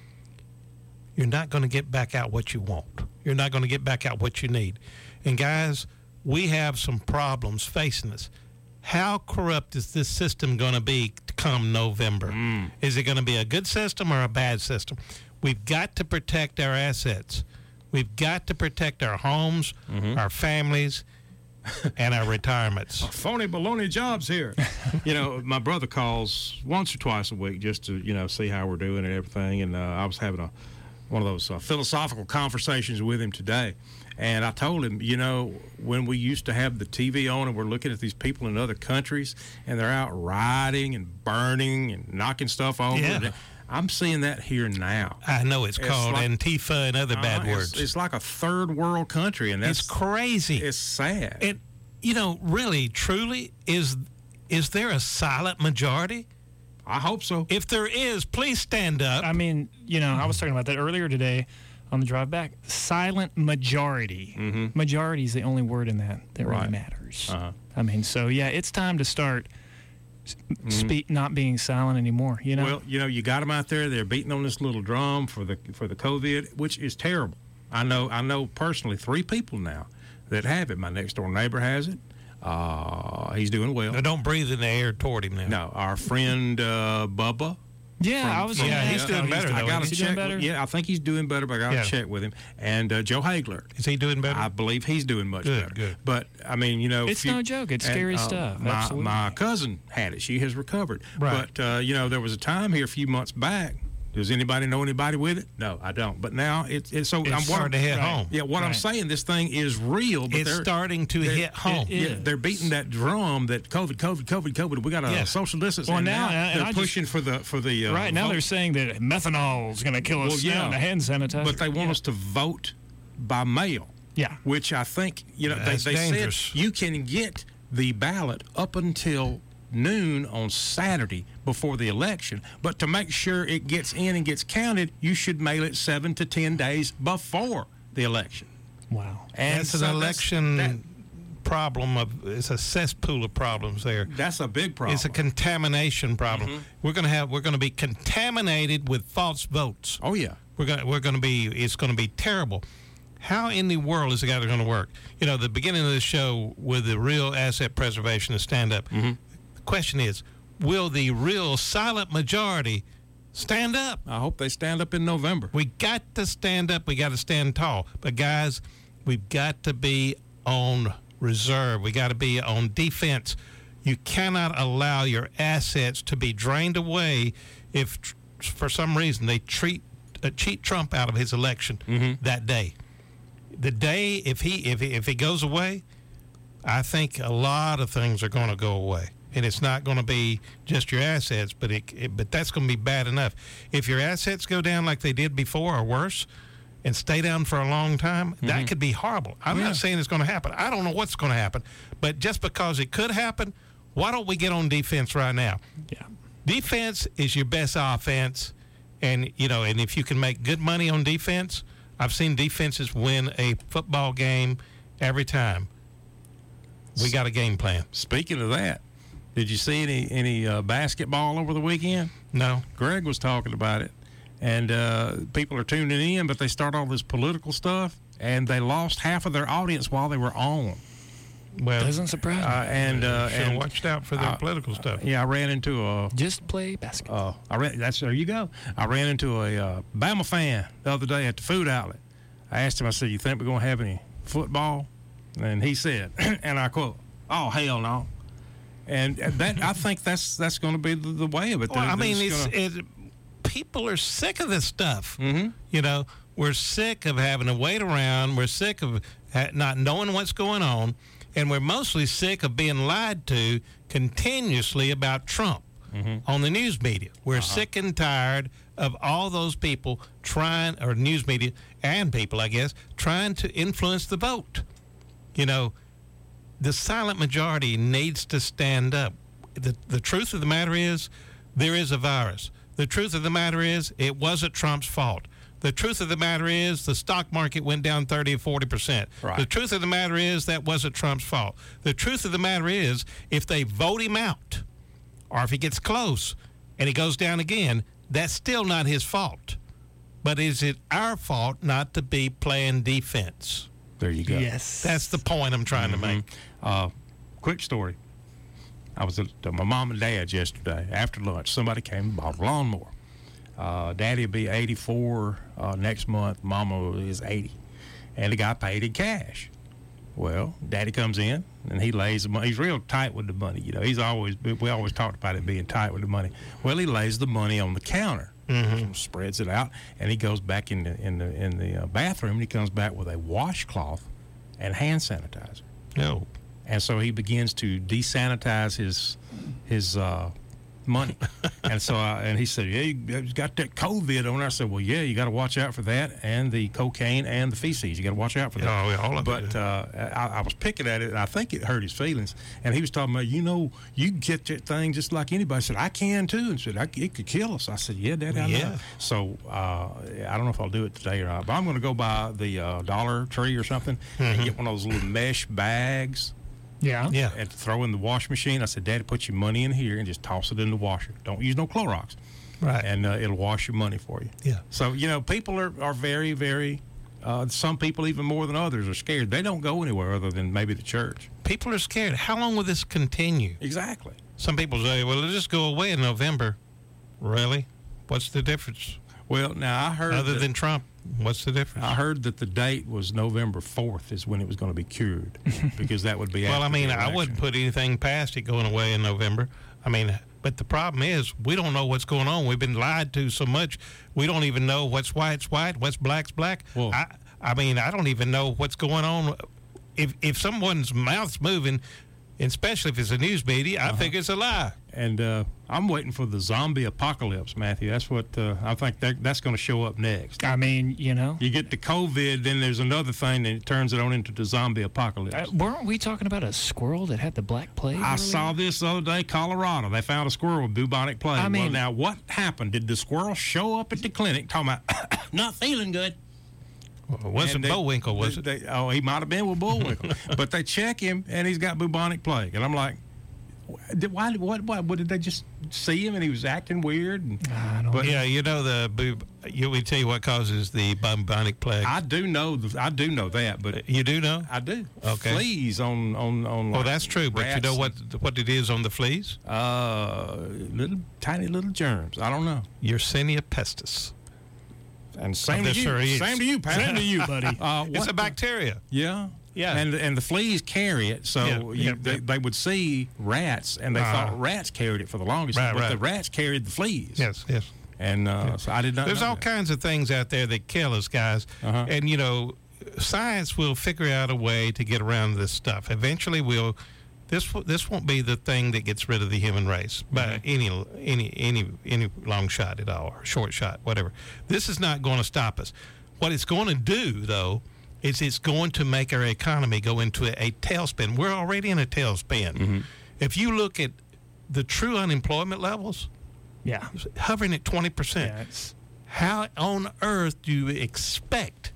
you're not going to get back out what you want. You're not going to get back out what you need. And guys, we have some problems facing us. How corrupt is this system going to be come November? Mm. Is it going to be a good system or a bad system? We've got to protect our assets. We've got to protect our homes, mm-hmm. our families, and our retirements. Phony baloney jobs here. You know, my brother calls once or twice a week just to, you know, see how we're doing and everything. And uh, I was having a one of those uh, philosophical conversations with him today. And I told him, you know, when we used to have the T V on and we're looking at these people in other countries and they're out rioting and burning and knocking stuff over. Yeah. And I'm seeing that here now. I know it's, It's called like- Antifa and other bad Uh, words. It's, it's like a third world country, and that's It's crazy. It's sad. And, you know, really, truly, is is there a silent majority? I hope so. If there is, please stand up. I mean, you know, I was talking about that earlier today on the drive back. Silent majority. Mm-hmm. Majority is the only word in that that really Right. matters. Uh-huh. I mean, so yeah, it's time to start speak, not being silent anymore. You know. Well, you know, you got them out there. They're beating on this little drum for the for the COVID, which is terrible. I know. I know personally three people now that have it. My next door neighbor has it. Uh, he's doing well. Now, don't breathe in the air toward him now. No, our friend uh, Bubba. yeah, from- I was. from- gonna Yeah, he's ask doing how better, doing. I though, got to Is he doing check. better? Yeah, I think he's doing better, but I got to Yeah. check with him. And uh, Joe Hagler. Is he doing better? I believe he's doing much Good, better. good. But I mean, you know, It's few- no joke. It's and, scary uh, stuff. My, Absolutely. my cousin had it. She has recovered. Right. But uh, you know, there was a time here a few months back. Does anybody know anybody with it? No, I don't. But now it's, it's so It's I'm starting to hit right. home. Yeah, what I'm Right. saying, this thing is real. But It's they're, starting to they're- hit home. it Yeah, is. they're beating that drum that COVID, COVID, COVID, COVID. We got a Yeah. social distance. Well, and now- now, and they're I just- pushing for the for the uh, Right now, vote. they're saying that methanol is going to kill us Well, yeah. now, and the hand sanitizer. But they want yeah. us to vote by mail. Yeah. Which I think, you know, That's they, they dangerous. said you can get the ballot up until noon on Saturday before the election, but to make sure it gets in and gets counted, you should mail it seven to ten days before the election. Wow. And That's so an election that- problem of it's a cesspool of problems there. That's a big problem. It's a contamination problem. Mm-hmm. We're going to have we're going to be contaminated with false votes. oh yeah. We're going to, we're going to be it's going to be terrible. How in the world is the guy going to work? You know, the beginning of the show with the real asset preservation and stand up. Mm-hmm. The question is, will the real silent majority stand up? I hope they stand up in November. We got to stand up. We got to stand tall. But guys, we've got to be on reserve. We got to be on defense. You cannot allow your assets to be drained away if, tr- for some reason, they treat uh, cheat Trump out of his election Mm-hmm. that day. The day if he if he, if he goes away, I think a lot of things are going to go away. And it's not going to be just your assets, but it, it but that's going to be bad enough. If your assets go down like they did before or worse, and stay down for a long time, Mm-hmm. that could be horrible. I'm Yeah. not saying it's going to happen. I don't know what's going to happen, but just because it could happen, why don't we get on defense right now? Yeah. Defense is your best offense, and you know, and if you can make good money on defense, I've seen defenses win a football game every time. We got a game plan. Speaking of that, did you see any any uh, basketball over the weekend? No. Greg was talking about it, and uh, people are tuning in, but they start all this political stuff, and they lost half of their audience while they were on. Well, Doesn't surprise me. Uh, and uh, should have and watched out for their uh, political stuff. yeah, I ran into a. Just play basketball. Uh, I ran. That's there you go. I ran into a uh, Bama fan the other day at the food outlet. I asked him. I said, "You think we're gonna have any football?" And he said, and I quote, "Oh hell no." And that I think that's that's going to be the, the way of it. Well, They're- I they're mean, just it's, gonna- it, people are sick of this stuff. Mm-hmm. You know, we're sick of having to wait around. We're sick of ha- not knowing what's going on. And we're mostly sick of being lied to continuously about Trump on the news media. We're Uh-huh. sick and tired of all those people trying, or news media and people, I guess, trying to influence the vote. You know, the silent majority needs to stand up. The, the truth of the matter is, there is a virus. The truth of the matter is, it wasn't Trump's fault. The truth of the matter is, the stock market went down thirty or forty percent. Right. The truth of the matter is, that wasn't Trump's fault. The truth of the matter is, if they vote him out, or if he gets close and he goes down again, that's still not his fault. But is it our fault not to be playing defense? There you go. Yes. That's the point I'm trying to make. Uh, quick story. I was at uh, my mom and dad's yesterday after lunch. Somebody came and bought a lawnmower. Uh, Daddy will be eighty-four uh, next month. Mama is eighty. And the guy paid in cash. Well, Daddy comes in, and he lays the money. He's real tight with the money. You know, he's always, we always talked about it being tight with the money. Well, he lays the money on the counter, mm-hmm. spreads it out, and he goes back in the, in the, in the uh, bathroom, and he comes back with a washcloth and hand sanitizer. No. And so he begins to desanitize his his uh, money. and so I, and he said, yeah, you got that COVID on there. I said, well, yeah, you got to watch out for that, and the cocaine and the feces. You got to watch out for that. Oh, yeah, all of but it. uh, I, I was picking at it, and I think it hurt his feelings. And he was talking about, you know, you can get that thing just like anybody. I said, I can too. And said, I, it could kill us. I said, yeah, Daddy, I know. Yeah. So uh, I don't know if I'll do it today or not, but I'm going to go buy the uh, Dollar Tree or something and get one of those little mesh bags. Yeah. Yeah. And throw in the wash machine. I said, Daddy, put your money in here and just toss it in the washer. Don't use no Clorox. Right. And uh, it'll wash your money for you. Yeah. So, you know, people are, are very, very, uh, some people even more than others are scared. They don't go anywhere other than maybe the church. People are scared. How long will this continue? Exactly. Some people say, well, it'll just go away in November. Really? What's the difference? Well, now I heard Other that, than Trump, what's the difference? I heard that the date was November fourth is when it was going to be cured because that would be Well, I after mean, the I election. wouldn't put anything past it going away in November. I mean, but the problem is we don't know what's going on. We've been lied to so much. We don't even know what's white's white, what's black's black. Well- I, I mean, I don't even know what's going on. If if someone's mouth's moving, especially if it's a news media, I think it's a lie. And uh, I'm waiting for the zombie apocalypse, Matthew. That's what uh, I think that, that's going to show up next. I mean, you know. You get the COVID, then there's another thing that turns it on into the zombie apocalypse. Uh, weren't we talking about a squirrel that had the black plague? I earlier? saw this the other day, Colorado. They found a squirrel with bubonic plague. I mean- well, now, what happened? Did the squirrel show up at the clinic talking about not feeling good? Well, it wasn't And they- Bullwinkle, was it? they- oh, he might have been with Bullwinkle. But they check him, and he's got bubonic plague. And I'm like, did, why, what, what, what, did they just see him and he was acting weird? And, I don't but Yeah, you know the boob. You we tell you what causes the bubonic plague. I do know, the, I do know that, but you do know? I do. Okay. Fleas on on on. Well, like that's true, but you rats know what what it is on the fleas? and- Uh, little tiny little germs. I don't know. Yersinia pestis. And same This to you. sure is. Same to you, Pat. Same to you, buddy. Uh, It's what a bacteria. Yeah. Yeah. And and the fleas carry it, so Yeah, you, yeah, they, yeah. they would see rats, and they Uh, thought rats carried it for the longest, Right, but right. the rats carried the fleas. Yes, yes. And uh, so I did not. There's know all that. kinds of things out there that kill us, guys. Uh-huh. And, you know, science will figure out a way to get around this stuff. Eventually, we'll. This w- this won't be the thing that gets rid of the human race by Mm-hmm. any any any any long shot at all, or short shot, whatever. This is not going to stop us. What it's going to do, though, is it's going to make our economy go into a, a tailspin. We're already in a tailspin. Mm-hmm. If you look at the true unemployment levels, Yeah. hovering at twenty percent. Yeah, it's- How on earth do you expect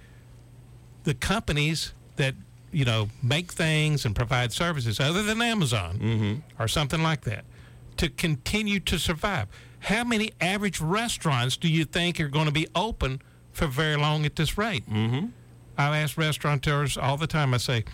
the companies that, you know, make things and provide services other than Amazon Mm-hmm. or something like that to continue to survive? How many average restaurants do you think are going to be open for very long at this rate? Mm-hmm. I ask restaurateurs all the time, I say,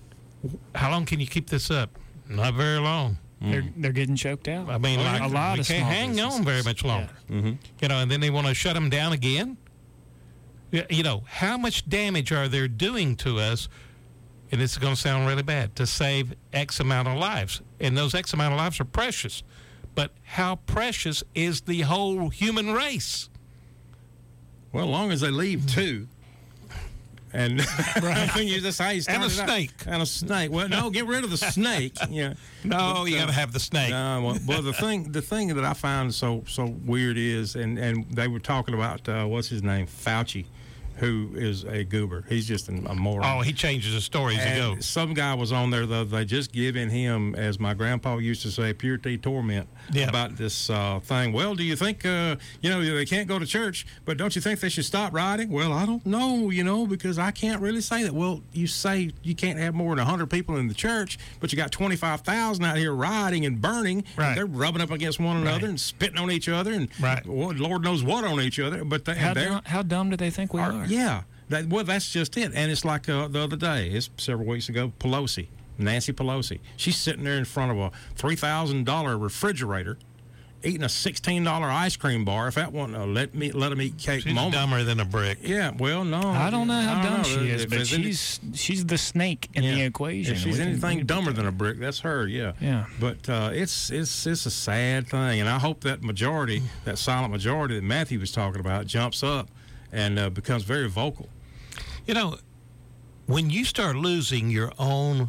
how long can you keep this up? Not very long. They're they're getting choked out. I mean, like, a lot we of can't small hang businesses. on very much longer. Yeah. You know, and then they want to shut them down again. Y- You know, how much damage are they doing to us and this is going to sound really bad, to save X amount of lives. And those X amount of lives are precious. But how precious is the whole human race? Well, as long as they leave two. And I think you just how you and a started out. snake. And a snake. Well, no, get rid of the snake. Yeah. No, But, you uh, got to have the snake. No, well, well, the thing the thing that I found so so weird is, and, and they were talking about, uh, what's his name, Fauci, who is a goober. He's just an, a moron. Oh, he changes his story as he And goes. some guy was on there, though, they just giving him, as my grandpa used to say, purity torment Yeah. about this uh, thing. Well, do you think, uh, you know, they can't go to church, but don't you think they should stop rioting? Well, I don't know, you know, because I can't really say that. Well, you say you can't have more than one hundred people in the church, but you got twenty-five thousand out here rioting and burning. Right. And they're rubbing up against one another Right. and spitting on each other and Right. well, Lord knows what on each other. But they, How, they're, dumb, how dumb do they think we are? are- yeah. That, well, that's just it. And it's like uh, the other day, it's several weeks ago, Pelosi, Nancy Pelosi. She's sitting there in front of a three thousand dollars refrigerator eating a sixteen dollars ice cream bar. If that wasn't a let me let them eat cake She's moment. dumber than a brick. Yeah, well, no. I don't know how I don't dumb know. she is, If but there's any- she's she's the snake in yeah. the equation. If she's We can- we anything can dumber put than that. a brick, that's her, yeah. Yeah. But uh, it's it's it's a sad thing, and I hope that majority, that silent majority that Matthew was talking about, jumps up and uh, becomes very vocal. You know, when you start losing your own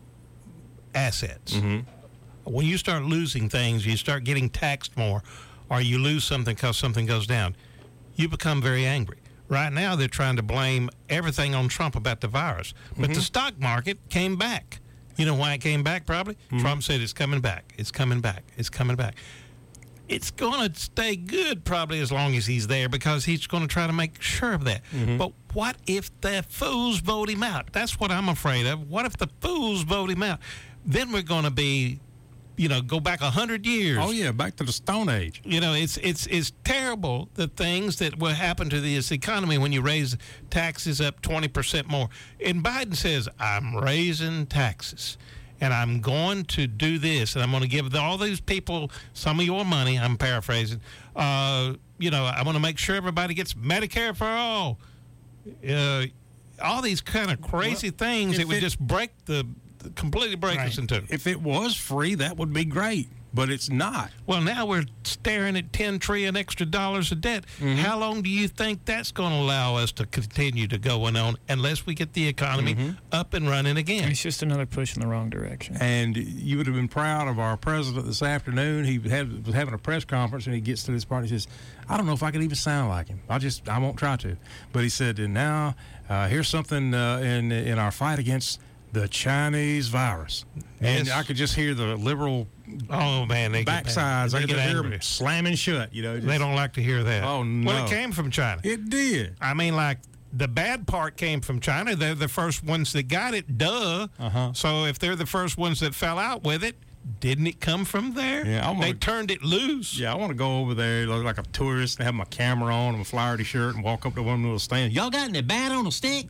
assets, when you start losing things, you start getting taxed more, or you lose something because something goes down, you become very angry. Right now, they're trying to blame everything on Trump about the virus. But the stock market came back. You know why it came back, probably? Trump said it's coming back. It's coming back. It's coming back. It's going to stay good probably as long as he's there because he's going to try to make sure of that. But what if the fools vote him out? That's what I'm afraid of. What if the fools vote him out? Then we're going to be, you know, go back one hundred years. Oh, yeah, back to the Stone Age. You know, it's it's it's terrible, the things that will happen to this economy when you raise taxes up twenty percent more. And Biden says, I'm raising taxes. And I'm going to do this, and I'm going to give all these people some of your money. I'm paraphrasing. Uh, you know, I want to make sure everybody gets Medicare for all. Uh, all these kind of crazy Well, things if that would it- just break the, completely break us in two. If it was free, that would be great, but it's not. Well, now we're staring at ten trillion extra dollars of debt. How long do you think that's going to allow us to continue to going on unless we get the economy up and running again? It's just another push in the wrong direction. And you would have been proud of our president this afternoon. He had, was having a press conference, and he gets to this part. He says, I don't know if I could even sound like him. I just, I won't try to. But he said, and now uh, here's something uh, in in our fight against the Chinese virus. And Yes. I could just hear the liberal Oh, man. They get, backsides. they I could get hear angry. them slamming shut, you know. They don't like to hear that. Oh, no. Well, it came from China. It did. I mean, like, the bad part came from China. They're the first ones that got it. Duh. Uh-huh. So if they're the first ones that fell out with it, didn't it come from there? Yeah, I wanna- They turned it loose. Yeah, I want to go over there look like a tourist and have my camera on and my Flaherty shirt and walk up to one of the little stands. Y'all got any bat on a stick?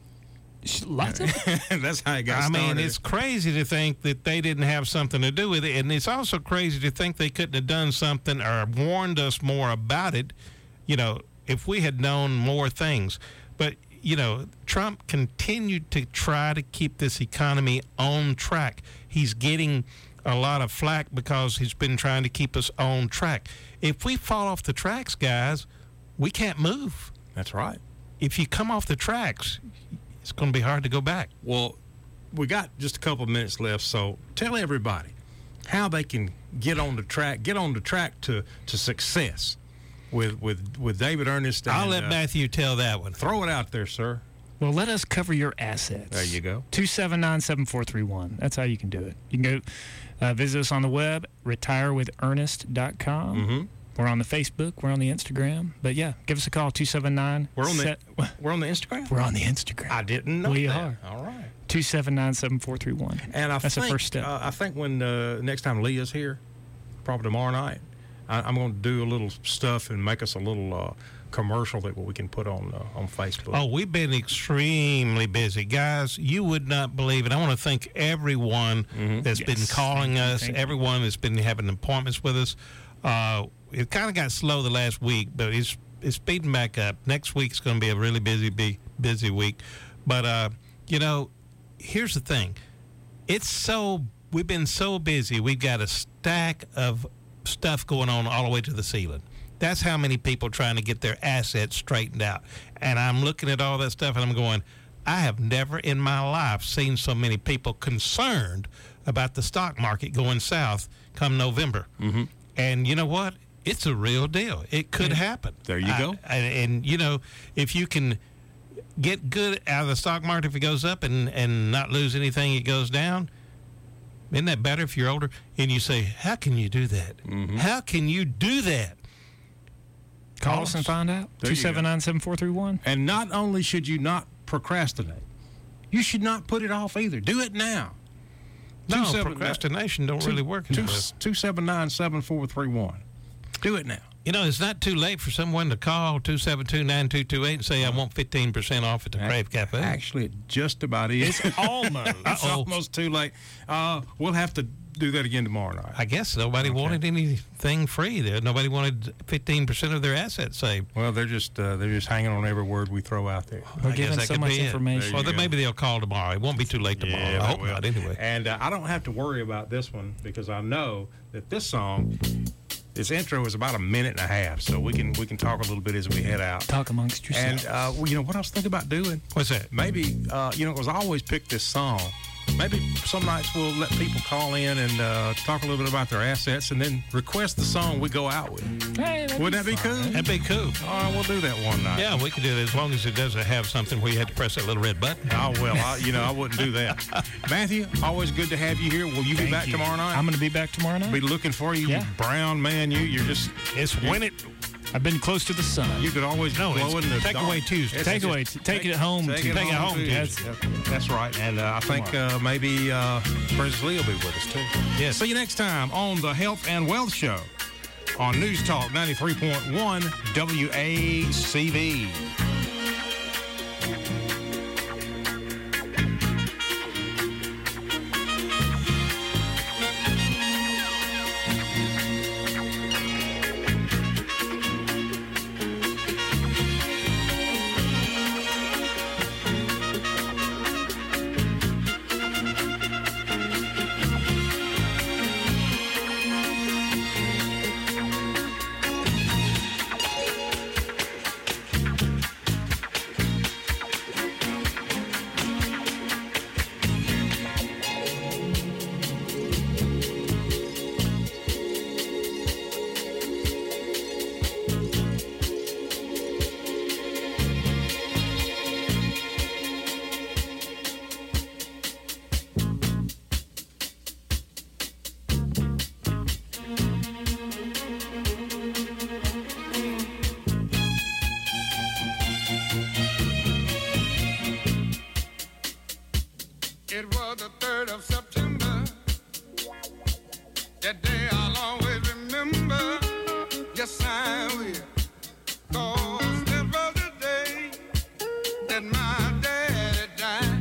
Lots of That's how it got I started. mean, it's crazy to think that they didn't have something to do with it. And it's also crazy to think they couldn't have done something or warned us more about it, you know, if we had known more things. But, you know, Trump continued to try to keep this economy on track. He's getting a lot of flack because he's been trying to keep us on track. If we fall off the tracks, guys, we can't move. That's right. If you come off the tracks, it's going to be hard to go back. Well, we got just a couple of minutes left, so tell everybody how they can get on the track, get on the track to, to success with with with David Ernest. And, I'll let uh, Matthew tell that one. throw it out there, sir. Well, let us cover your assets. There you go. two seven nine, seven four three one. That's how you can do it. You can go uh, visit us on the web, retire with ernest dot com. Mm-hmm. We're on the Facebook. We're on the Instagram. But, yeah, give us a call, two seven nine. We're on the we're on the Instagram. We're on the Instagram. I didn't know We that. are. All right. two seven nine, seven four three one. And I That's think, the first step. Uh, I think when uh, next time Leah's here, probably tomorrow night, I, I'm going to do a little stuff and make us a little uh, commercial that we can put on uh, on Facebook. Oh, we've been extremely busy. Guys, you would not believe it. I want to thank everyone that's been Yes. calling Thank you, us, thank you. everyone that's been having appointments with us. Uh, it kind of got slow the last week, but it's it's speeding back up. Next week's going to be a really busy, big, busy week. But, uh, you know, here's the thing. It's so, we've been so busy. We've got a stack of stuff going on all the way to the ceiling. That's how many people trying to get their assets straightened out. And I'm looking at all that stuff and I'm going, I have never in my life seen so many people concerned about the stock market going south come November. Mm-hmm. And you know what? It's a real deal. It could Yeah. happen. There you I- go. And, and, you know, if you can get good out of the stock market if it goes up and, and not lose anything it goes down, isn't that better if you're older? And you say, how can you do that? Mm-hmm. How can you do that? Call Call us us. and find out. There two you go. seven nine, seven four three one. And not only should you not procrastinate, you should not put it off either. Do it now. No, Two seven- procrastination don't really work. Two, anymore. two seven nine seven four three one. Do it now. You know, it's not too late for someone to call two seven two, nine two two eight and say, I want fifteen percent off at the Crave Cafe. Actually, it just about is. It's almost. It's Uh-oh. almost too late. Uh, we'll have to do that again tomorrow night. I guess nobody Okay. wanted anything free there. Nobody wanted fifteen percent of their assets saved. Well, they're just uh, they're just hanging on every word we throw out there. We're I guess giving that so could much be it. information. Well, There then you maybe they'll call tomorrow. It won't be too late tomorrow. Yeah, I they hope will. not, anyway. And uh, I don't have to worry about this one because I know that this song, this intro is about a minute and a half, so we can we can talk a little bit as we head out. Talk amongst yourselves. And uh, well, you know what I was thinking about doing? What's that? Maybe uh, you know, because I always pick this song. Maybe some nights we'll let people call in and uh, talk a little bit about their assets, and then request the song we go out with. Hey, that'd Wouldn't that be fun. cool? That'd be cool. All right, we'll do that one night. Yeah, we could do that as long as it doesn't have something where you had to press that little red button. Oh, well, I, you know, I wouldn't do that. Matthew, always good to have you here. Will you be Thank back you. tomorrow night? I'm going to be back tomorrow night. be looking for you, Yeah. you brown man. You, you're just, It's when it. I've been close to the sun. you could always No, blow it's in the Takeaway dark. Tuesday. It's Takeaway, just- take it home Take Tuesday. it Take it home Tuesday. Tuesday. That's, that's right. And uh, I think uh, maybe uh, Princess Lee will be with us, too. Yes. See you next time on the Health and Wealth Show on News Talk ninety-three point one W A C V. It was the third of September. That day I'll always remember. Yes, I will.